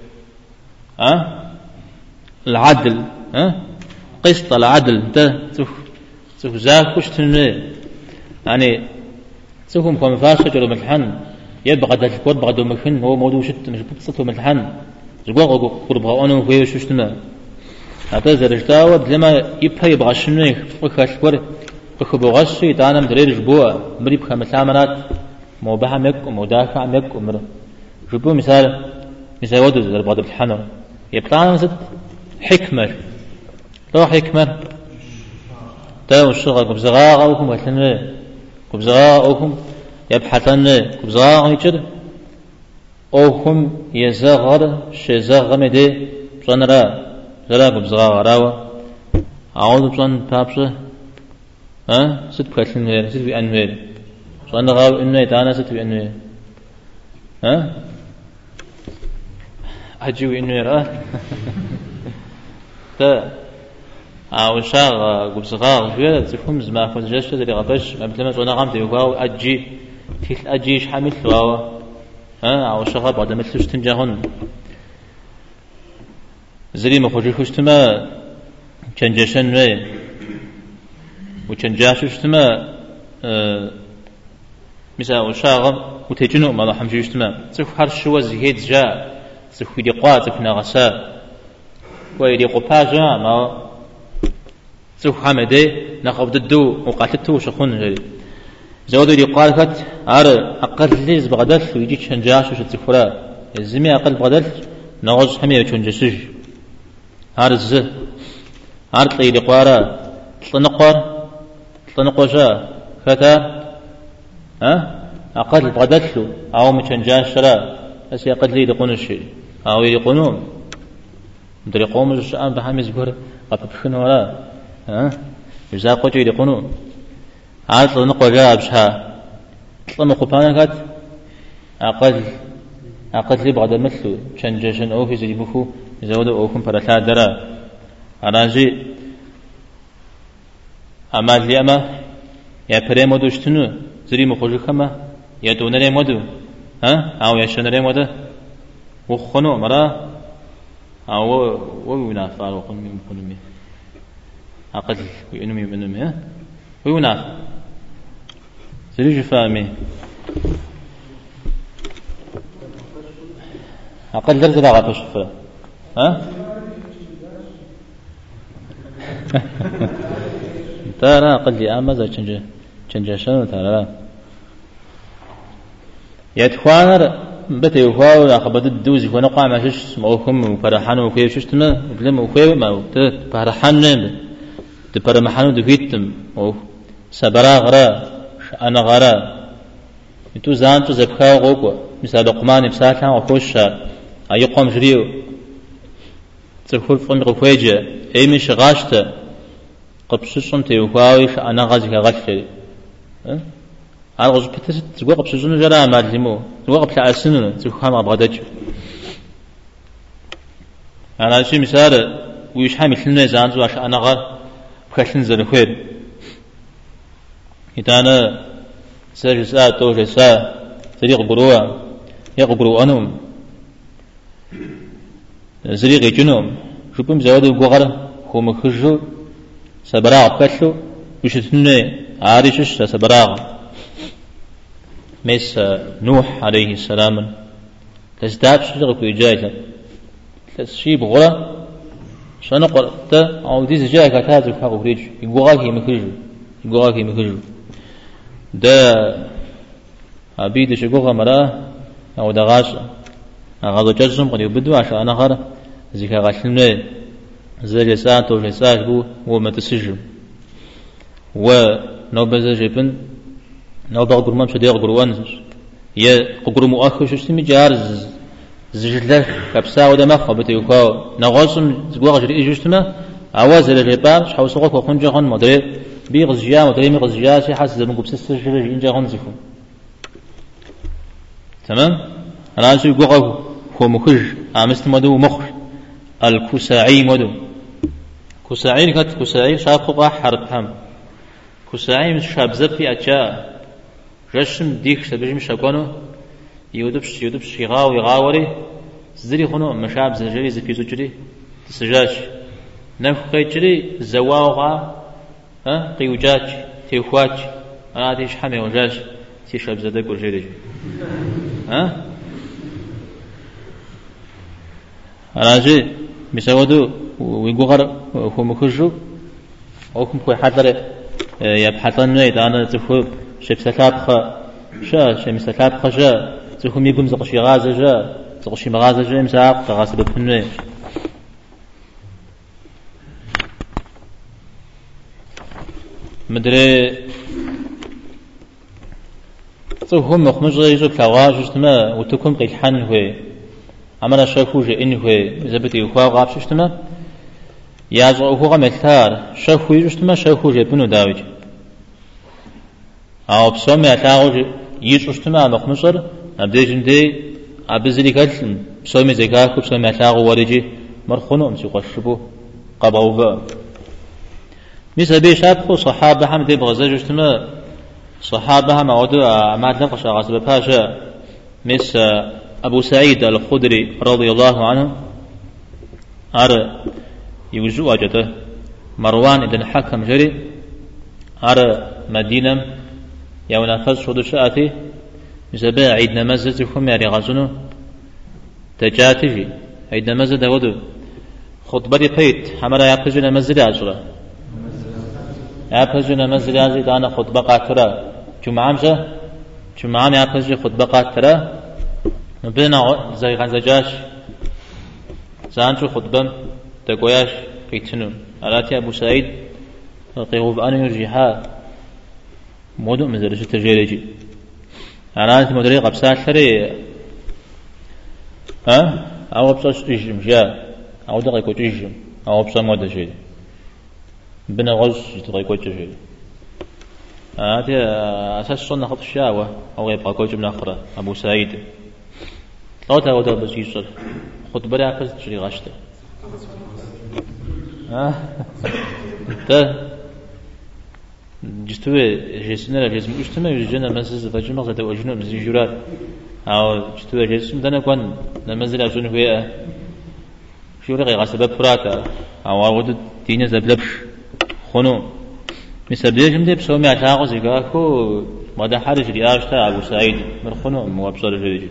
العدل قسط العدل ده تخ زاك وش تنمي يعني تخم كم فاشة جلو ملحن يبغى دلكود بغى دو ملحن هو موضوع شت مش بتصته ملحن زخواغا قربها أنا وهي شو شتما هذا زرجتاود لما يبغى شنو فخشور فخبوغشي تانا مدري جبوع مريب خمسامرات موبها مك ومدافع مك ومر جبوع مثال ودو زر بعض الحنر يبطان زد حكمة لو حكمة تاو الشغل كبزغاء أوكم وثنى كبزغاء أوكم يبحثن كبزغاء يجد أوكم يزغر شزغ مدي بصنرا زلا كبزغاء راوة أعوذ بصن بابسه ست بخلن وير ست بأنوير صن غاو إنه يتانا ست بأنوير أجيو إنوير تا عاوشاغ كبزغاء جوير تفهم زما فوزجاش تدري غبش مثل ما صنا قام تيوغاو أجي تيل أجيش حامل ثواوا عاوشاغ بعد ما تلوش تنجاهن زري ما خوجي خشتما كنجشن وي وكنجاششتما مثلا وشاغم وتجنو ما حمجيشتما تخ هر شو زهيد جا تخ يدي قات في نغسا ويدي قباجا ما تخ حمدي نقبض الدو وقاتلتو شخون جري زود يدي قالت ار اقل ليز بغدل ويجي كنجاشش تخرا زمي اقل بغدل نغز حميه كنجسج هارز هارت لي قوارا تنقوشا فتا أقل بغدتلو أو متنجاش شرا أسي أقل لي يقون الشيء أو يقونون مدري قوم الشأن بحامز بور قبل ولا يزاق وجه يقونون هارت تنقوشا بشها تنقوبانا كات أقل لي بغدت مثلو تنجاشن أو في زي بخو يزودوا أوكم فرثات درا أراجي أما اليما يا بريمو دوشتنو زري مخوجو خما يا دونري مودو أو يا شنري مودو وخنو مرا أو ويناف على خنمي أقل وينمي منمي ويناف زري جفامي أقل درجة لا غابش فا ترى أقل لي أما ذا تنجا شنو ترى يتخوانر بتي يخاو أخبط الدوز يخوان قام عشش موهم وفرحان وكيف ششتنا بلم وكيف ما فرحان نم تبرمحانو دقيتم أو سبرا غرا أنا غرا يتو زانتو زبخا غوكو مثال لقمان بساعتها وخوش أيقوم جريو تخول فم غفوجة أي مش غاشته قبششون تيوخاويش أنا غازي كغاشة أرجو بتس تقول قبششون جرا معلمو تقول قبل عسنون تخان أبغدج أنا شيء مثال ويش حامل لنا زانزو عشان أنا غار بخشن زلخير إتانا سجسا توجسا طريق قروة يقبروا أنهم زريق جنوم شوفهم زودوا قغرة هم خرجوا سبراغ بكتلو وشتني عارشش سبراغ مس نوح عليه السلام تزداد شجرة في جاية تسشيب غرة شنقر تا أو ديز جاية كتاز الحق فريج يقوغاكي مخرجوا دا عبيد شقوغة مراه أو دغاش أغاضو جزم قد يبدو عشان أنا غرة زيكا غاشلنا زي لسان تو لسان هو ما تسجم ونوبة زجبن نوبة قرمان شديق قروان يا قرو مؤخر شو اسمي جارز زجلة كبسا وده ما خبته يكاو نغاسم زقوا غجري إجتنا عواز الرباب شحو سقوك وخنجا خن مدري بيغزجا مدري مغزجا شيء حاسس زمن قبس السجل إنجا خن زفو تمام أنا عايز يقول هو مخرج عمست مدو مخرج الكساعي مدو كساعي كات كساعي شاب خبا حرب هم كساعي مش شاب زبي أجا رشم ديك سبجم شقانو يودبش يغاوري زري خنو مشاب زجري زفيزو جري تسجاش نفخ جري زواوغا قيوجاج تيخواج أنا تيش حمي وجاش تيشاب زدك وجري أنا جي مسودو ويقول هو مخرجو أو كم كوي حضر يبحثون نيد أنا تخو شبسلاب خا شمسلاب خا جا تخو ميقوم زقشي غازة جا زقشي مغازة جا مساق غاسب بنوي مدري تخو مخمج غيجو كلاواج جتما وتكون قيلحان هوي عمنا شافو جئن هوي زبتي يخوا غاب شتما يازو هو غمثار شافو يجتما شافو جبنو داوج أو بسمة تاوج يجتما مخمصر أبدي جندي أبزلي كلن بسمة زكاة بسمة تاو ورجي مرخنو أمسي قشبو قبوبا مثل شافو صحابة هم دي بغزاج جتما صحابة هم عودوا أعمال نقش غاسب باشا مثل أبو سعيد الخدري رضي الله عنه أرى يوجو أجده مروان إذن حكم جري أرى مدينة يونافذ شهد شاءتي مثل عيد نمزة يكون ياري غازنو تجاتي عيد نمزة داودو خطبة بيت حمرا يابتجو نمزة أجرى يابتجو نمزة أجرى دانا خطبة قاترة جمعام يابتجو خطبة قاترة بنا زي غنزجاش زانشو خطبة تقوياش قيتنو علاتي أبو سعيد قيغوب أن يرجيها مودو مزرش تجيريجي علاتي مدري قبسات شري أو بساش تجم جاء أو دقيقو تجم أو بسا مودة جيد بنا غز تقيقو تجيد علاتي أساس صنع خط الشاوة أو يبقى كوجب ناخرة أبو سعيد لا تاودا بس يصل خطبة لا أخذ تشري غاشته جستوى جسنا جسم أجتمع يجينا مسجد فجمع زاد وجنون زيجورات أو جستوى جسم دنا كون نمزل أجون فيها شو رأي غسبة براتا أو عود دينا زبلبش خنو مسبب جمدة بسومي أتاقو زيقاكو ماذا حرج رياشتا أبو سعيد مرخنو موابصر جريج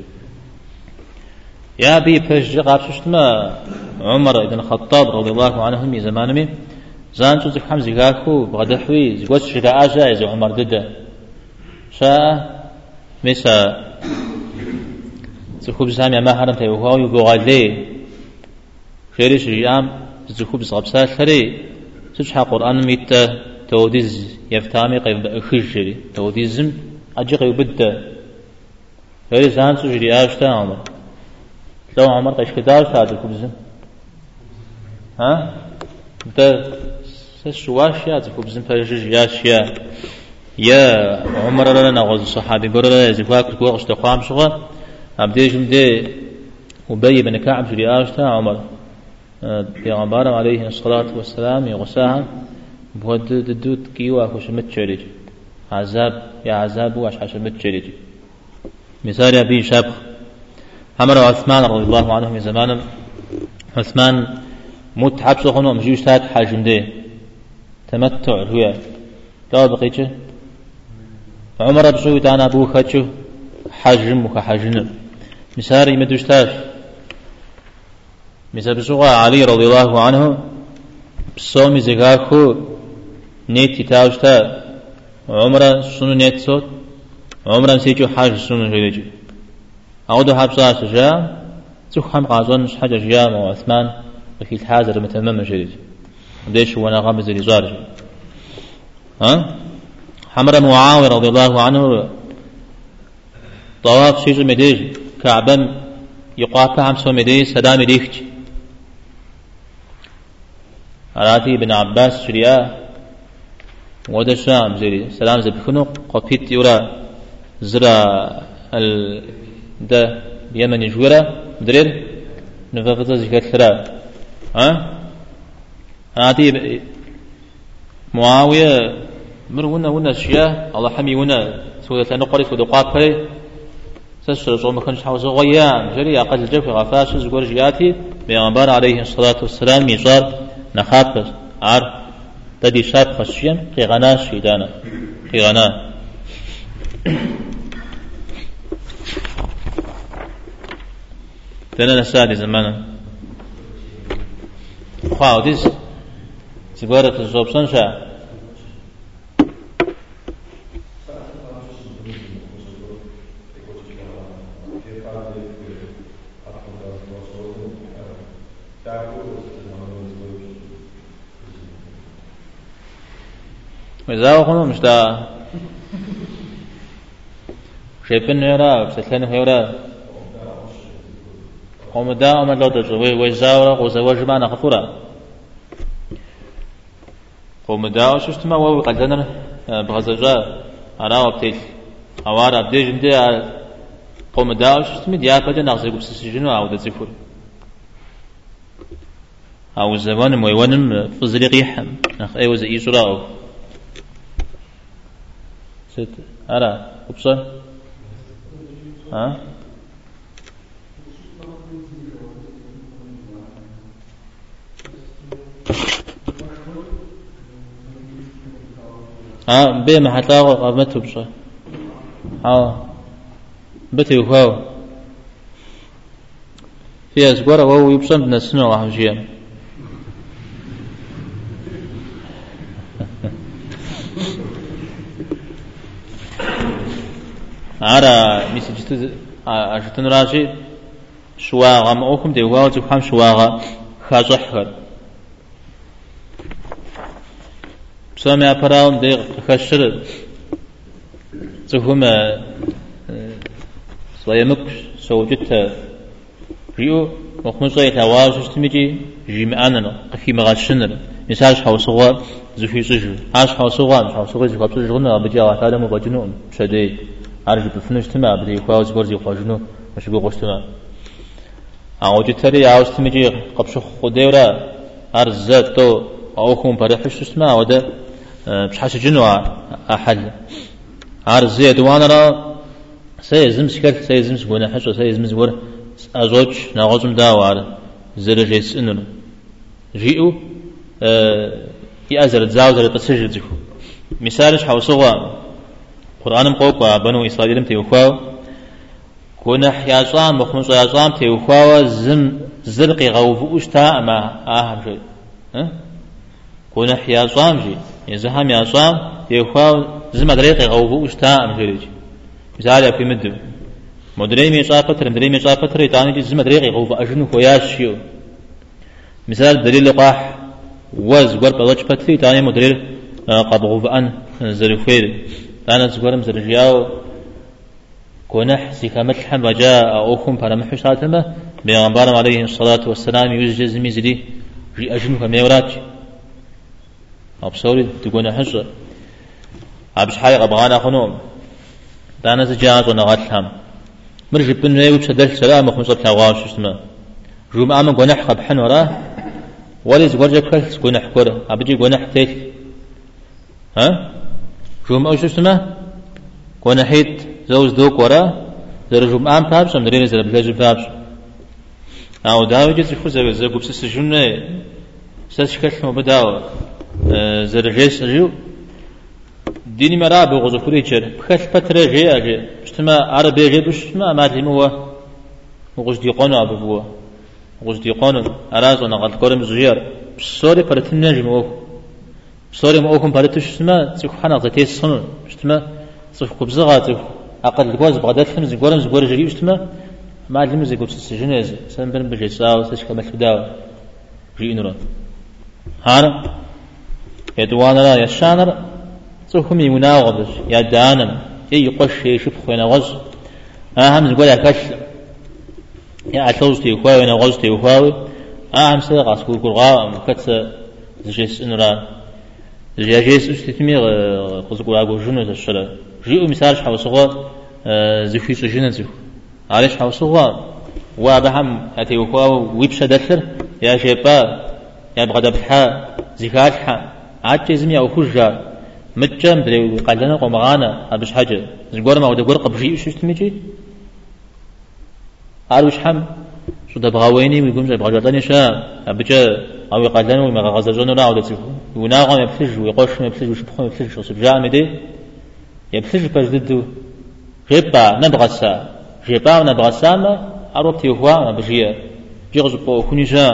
يا بي فج قابشتما عمر بن الخطاب رضي الله عنه من زمانه زان شو زك حمزة قاكو بغدحوي زوج شراء جائز عمر ضده شاء مسا زخوب زامي ما حرم تيوهاو يقول لي خيرش ريام زخوب زغبسات خري سجح قرآن ميت توديز يفتامي قيب خجري توديزم أجي قيب بده خير زان شو جرياش تا عمر لو عمر قيش كدار شاد زخوب زم ها ده سشواش يا زخوب زم فرجج ياشيا يا عمر لنا غز الصحابي برا زكواك كوقش تقام شغل أبديجم ده أبي بن كعب جرياش تا عمر پیغمبر عليه الصلاة والسلام يغساها بود دود كيوا خشمت شريج عذاب يا عذاب واش حشمت شريج مثال أبي شاب عمر عثمان رضي الله عنه من زمان عثمان متعب سخنه مجيوش تات حجم ده تمتع هو لا بقيته عمر بسوي تانا أبو خاتشو حجم وكحجم مثال يمدوش تاش مثل بسوغا علي رضي الله عنه بسومي زكاكو نيتي تاوشتا عمره سنو نيت صوت عمره سيجو حاج سنو جيجي أعودو حبسا سجا تخم قازون مش حاجة جيام وعثمان وفي الحاضر متمم جيجي ليش وانا غامز الإزار ها حمر معاوية رضي الله عنه طواف سيجو مديج كعبا يقاطع عم سو مديج سدام ديختي أراتي بن عباس شريعة وده شام زي سلام زي بخنق قفيت يورا زرا ده بيمن يجورا درير نفافة زكاة ثرا ها أراتي معاوية مر ونا الشيا الله حمي ونا سوى لأنه قريت ودقات فري سشر صوم خنش حوز غيام جري أقل الجف غفاش زور جياتي بيغمبار عليه الصلاة والسلام ميصار نخاطر عار تدي شاب خشيا قيغنا شيدانا قيغنا تنا نسالي زمانا خاوديز سيبارة الزوبسان شا مزاو خنو مشتا شايفين هيرا بسلين هيرا قوم دا أمر لو تجوي ويزاورا وزواج معنا خفورا قوم دا وشتما وهو قدنا بغزجا أنا وبتيج أوار أبدي جمدي قوم دا وشتما ديار بجا نغزي بسسجنو أو دزيفور أو الزمان مويوانم فزلي قيحم نخ أيوة زي إيسراو ست أرى أبصر ها بما حتى قامت أبصر بتي وهو في أسبوع وهو يبصر من السنة وحوجيا على مسجد أجتن راجي شواغا ما أخم ديوها وتفهم شواغا خاجحر بسامي أبراون ديغ خشر تفهم صيامك سوجت ريو وخمسة يتواجه تمجي جمعنا قفي مغاشنر مثال حوصوا زفي سجل عاش حوصوا مش حوصوا زفي سجلنا بجي وعتادة مبجنون شدي عارف بفنش تما بدي يخاوز برزي خواجنو مش بيقوش تما عاوز تري عاوز تمجي قبش خديورا أرزات تو أو خون بريحش تما وده مش حاش جنوا أحل عار زيد وانا را سيزم سكت سيزم سكون حشو سيزم زور أزوج ناغزم داوار زرجيس إنه جيء يأزر تزاوزر تسجل زكو مثالش حوصوا قرآن مقوقا بنو إسرائيل تيوخوا كون حياصام بخمس حياصام تيوخوا زرقي غوفو أشتا أما أهم شيء كون حياصام جي يزهم ياصام تيوخوا زم دريقي غوفو أشتا أم جريج مثال في مدو مدري ميشا فتر مدري ميشا فتر يتعني زم دريقي غوفو أجنو خوياش شيو مثال دليل لقاح وز قرب الله فتري تاني مدري قبغوف أن زرفير أنا زقرم زرجياو كونح سيكمل حم وجاء أخم فرمحش هاتمه بيغمبارم عليه الصلاة والسلام يوجز ميزدي جي أجنو كميورات أبصوري تقول حجة أبش حايق أبغانا خنوم أنا زجاج ونغاتلهم مرجب بن نيو تشدل سلام وخمسة بلاغاش اسمه جوم آمن قنح قبحن وراه ولي زقرجة كل قنح كورة أبجي قنح تيل جوم أوش اسمه قنحيت زوز دوك وراه زر جوم آم بابش أم درين زر بلاج بابش أو داوي جزي خوزة زر قبسس جنة ساشكت مبداو زر جيس جيو ديني مرا بغزو فريتشر بخش فترة جي أجي بشتما عربي جي بشتما ما تلموا وغز ديقانو أبوه وغز ديقانو أراز ونغلط كورم زجير بصوري فرتن نجم أوه بصوري مأوكم فرتش بشتما تسيكو حانا غزتيس صنون بشتما تسيكو كبزغا تسيكو أقل القواز بغدات لهم زيقورم زيقور جري بشتما ما علموا زيقور سجنة سن بن بجي ساو سيشكا ملفداو جي إنرون هانا يدوانا لا يشانر صوهم يناغض يا دانم يقش يشوف خوينا غز أهم زقول أكش يا أتوز تيخواوي نغز تيخواوي أهم سرقة سكول كرغا مكتس زجيس إنرا زجاجيس أستثمير خزقوا أقول جنة الشلا جيء مثالش حوصغا زخيس جنة زخ عالش حوصغا وابهم أتيخواو ويبشا دثر يا شيبا يا بغدا بحا زكاتحا عاد جزمي أو خجا متجم دري قالنا قمغانا أبش حاجة زقور ما وده قرق بشيء شو تمشي عارش حم شو ده بغاويني ويقوم زي بغاجرتني شا أبجا أو قالنا وما غزجون ولا وده تسيف وناقم يبتج ويقش يبتج وشبخون يبتج شو سبجا مدي يبتج بجدو جيبا نبغسا جيبا ونبغسا ما أروبتي هو ما بجيه بيغز بو كونيجا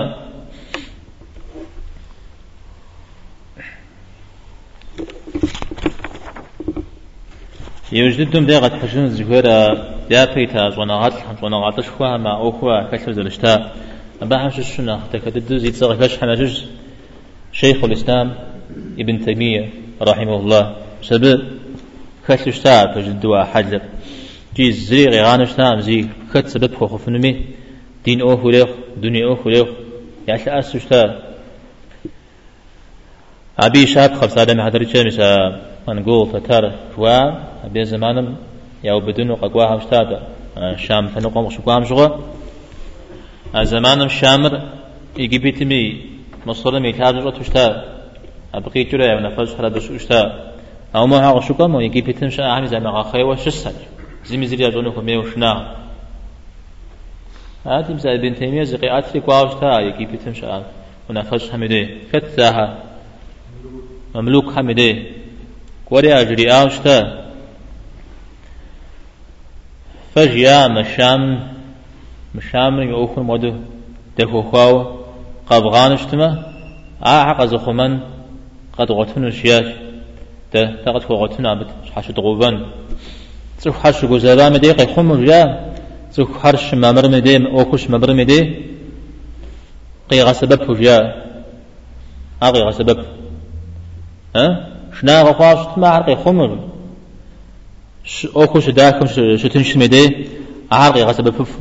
يوجدهم داغت حجن الزهورة يا بيتا زوناغات شخوها ما أخوها كسر زلشتا أباهم ششنا تكدد زيد صغير حنا جز شيخ الإسلام ابن تيمية رحمه الله سبب كسر شتا تجدوا حجر جيز زريغ غانشتا زي كت سبب خوف نمي دين أوه ليخ دنيا أوه ليخ يعني أسشتا أبي شاب خمس آدم حضرتش مسا نقول تتر جوا أبي زمانم ياو بدون قجوا همشتابه شام ثنقوم وشقوا همشوا زمانم شامر يجيبتمي مصر ميتاج رتوشتا أبقي جرا ونفذ حلا بسوشتا أو ما هو شقوا ما يجيبتم شا عامل زي ما خير وشسل زي مزري أجونه ميوشنا هذه مثال ابن تيمية زقيات في قواوشتا يجيبتم شا ونفذ حمده فتاها مملوك حمده قوري أجري آوشتا فجيا مشام يؤخر مودو دهو خواو قبغانشتما حق زخمن قد غتنو شياش تقد غتنو عبد حشو تغوبان تسوك حشو قزابا مدي قيخم رجا تسوك حرش مامر مدي أوكش مامر مدي قيغا سبب فجا قيغا سبب شنا غفاش ما عرقي خمر أوكش داكم شو تنش مدي عرقي غسبب فف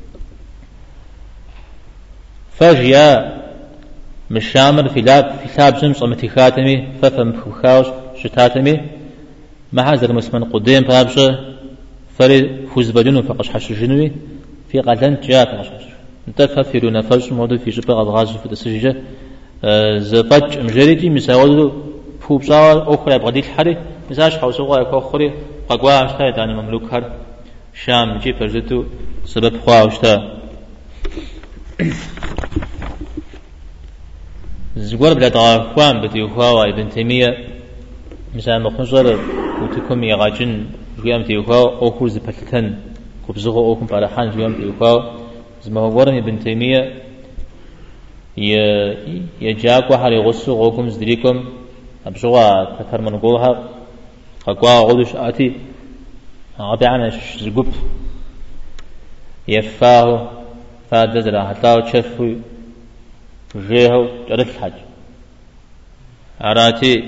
فجيا مشامر في لاب شمس أمتي خاتمي ففم فخاوش شتاتمي ما حزر مسمن قدام فابشة فري فوز بدون فقش حش جنوي في قلن جاء فقش انت ففيرو نفس موضوع في شبه غاز في السجة زبج مجريتي مساوي فوبصار أخرى بغديك حري مساج حوسوا يكو خوري قوا عشتا داني مملوك هر شام جي فرزتو سبب خوا عشتا زغور بلا طاقوان بدي خوا ابن تيمية مثلا مخنصر وتكم يغاجن جيام تيخوا او خوز بلتن كبزغو او كم فرحان جيام تيخوا زما ورن ابن تيمية يجاك وحال يغسو غوكم زدريكم أبشوا كثر من قولها قوا غدش آتي عبعنا زقب يفاه فادزر حتى تشفوا جيهو جرت الحج عراتي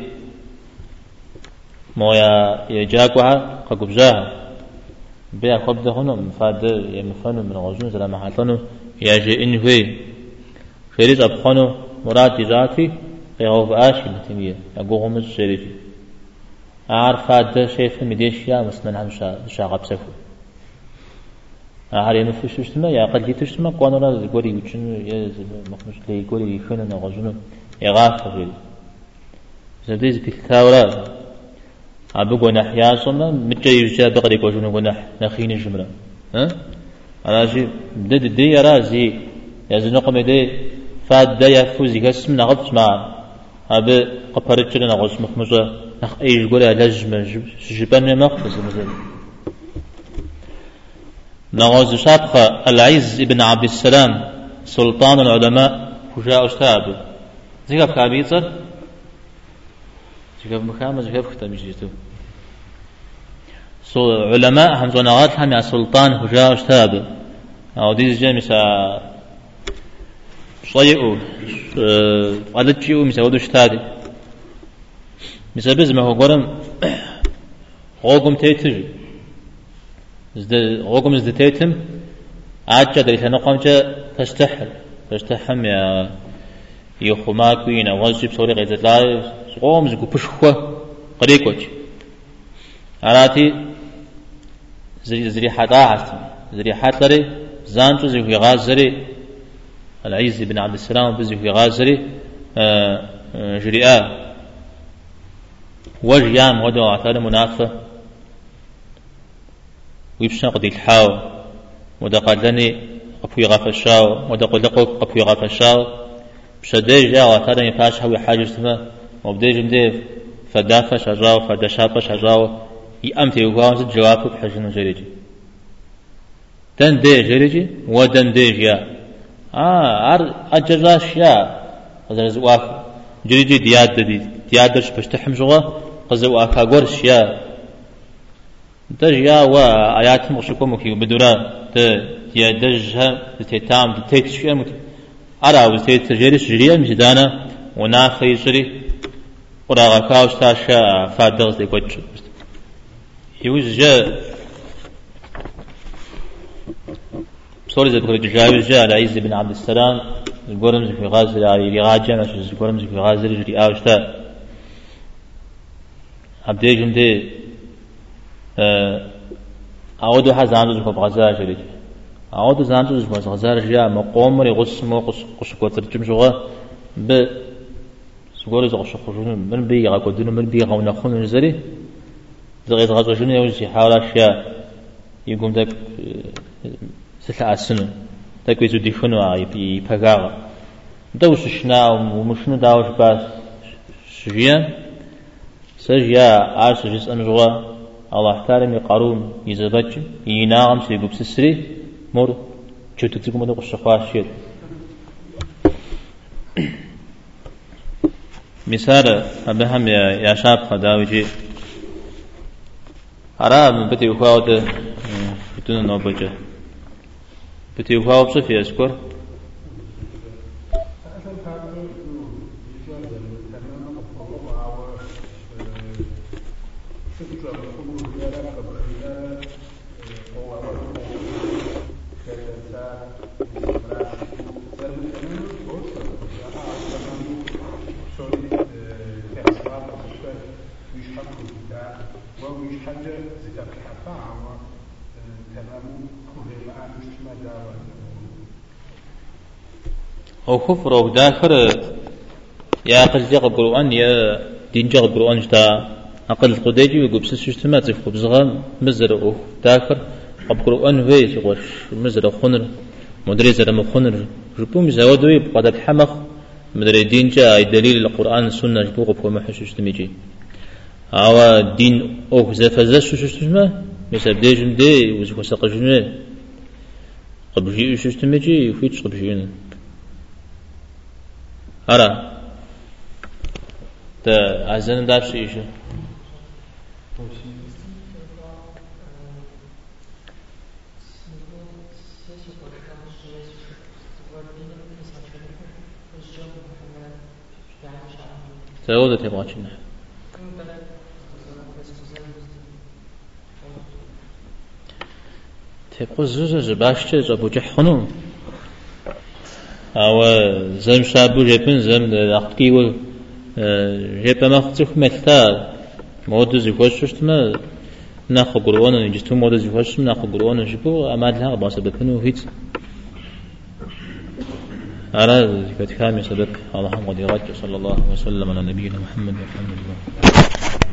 مويا يجاك وحال قبزاها بيا قبضه هنا مفاد يمفنو من غزون زلا محطنو يجي إنهوي خيريز أبخانو مراد جاتي قيغوف آشي متمية أقوهم الشريفي أعرف هذا شيء مديش يا مسمن عن شاغب سفو أعرف إنه في شتما يا قد يتشتما قانونا زقوري وشنو يا مخمش لي يقولي يخوننا نغزونو يغاف غير زبديز بكتاورا أبغى نحيا صنا متى يجا بقري كوجونو ونح نخين الجمرة ها أنا شيء بدي يرى زي يزنقم يدي فاد يفوز يقسم نغبت مع أبى قبرت لنا غص مخمسة نخ أيش قولها لازم جبنا مخمسة مثلا نغاز شابخة العز ابن عبد السلام سلطان العلماء وجاء أستاذ زيك كابيتر زيك مخامة زيك ختم يجيتو علماء هم زناغات هم يا سلطان وجاء أستاذ أو ديز جامسة صيئوا قالتشيو مسودو شتادي مسبز ما هو قرم غوكم تيتج غوكم زد تيتم عاجة دريت نقمجة تستحم يا يخماك وين أوزب سوري غيزت لا غوم زكو بشخوة قريكوش عراتي زري حطاعت زري حطلري زانتو زي غازري العز بن عبد السلام بزي في غازري جريئة وجيام ودو عثار منافة ويبشن قد الحاو ودا قدني قفوي غفشاو ودا قلقو قفوي غفشاو بشدي جاء عثار يفاش هوي حاجة سما وبديج مديف فدافة شجاو فدشابة شجاو يأمتي وقاوز جوابه بحجن جريجي تن دي جريجي ودن دي جاء أجراش يا هذا زواف جريجي ديادرش بشتحم جوا قزواف أقولش يا دجيا وآيات مشكوم كي بدورا ديادرجها تتام تيتش يا مت أراوز تيتجريش جريا مجدانا ونافي جري وراغا كاوش تاشا فادغز دي كوتش يوز جا صوري زي بقول جاوز جاء العز بن عبد السلام القرمز في غازل على رغاجة مش القرمز في غازل جري أوشتا عبدي جمدي أعود حزانو زكو بغزال جري أعود زانو زكو بغزال جاء مقوم رغص مو قص كوتر جمشوا ب سقول زغش خشون من بي غاكودون من بي غاونا خون نزري زغيت غازوجون يوزي حاول أشياء يقوم ذاك سلعة سنة تكويزو ديفنوا يبقى دوش شنا ومشنو داوش باس سجيا سجيا عارس جزء نجوا الله تعالى يقارون يزبج يناغم سيقوب سسري مور شو تتركم هذا الشخص شيء مثال أبهم يا شاب خداوجي أرام بدي أخوات بدون نوبجة بدي أخوات بصفي أذكر أو كفر أو داخل يا قصدي القرآن يا دين جاء القرآن جتا أقل قديجي ويقول سيستمات في خبزغان مزر أو تاكر قبل أن ويس وش مزر خنر مدرسة مخنر جبوم زودوي بقدر الحمخ مدري دين جاء دليل القرآن السنة جبوه بقوم حشوش تميجي أو دين أو زفزة شو تسمى مثل ديجن دي وزكو سقجنة قبل شيء شو تميجي وفيش قبل شيء أرى تا عزنا دار شيء شو تقول تبغى شنو تبغى زوج باش تجيبوا جحنون أو زم شابو جبن زم أختي و جب ما أختي مثال مود زيفوش ما ناخذ قرآن نجتو مود زيفوش ناخذ قرآن نجيبه أماد لها بس بكنو هيت على ذكر كامل سبب اللهم قد يرجع صلى الله وسلم على نبينا محمد والحمد لله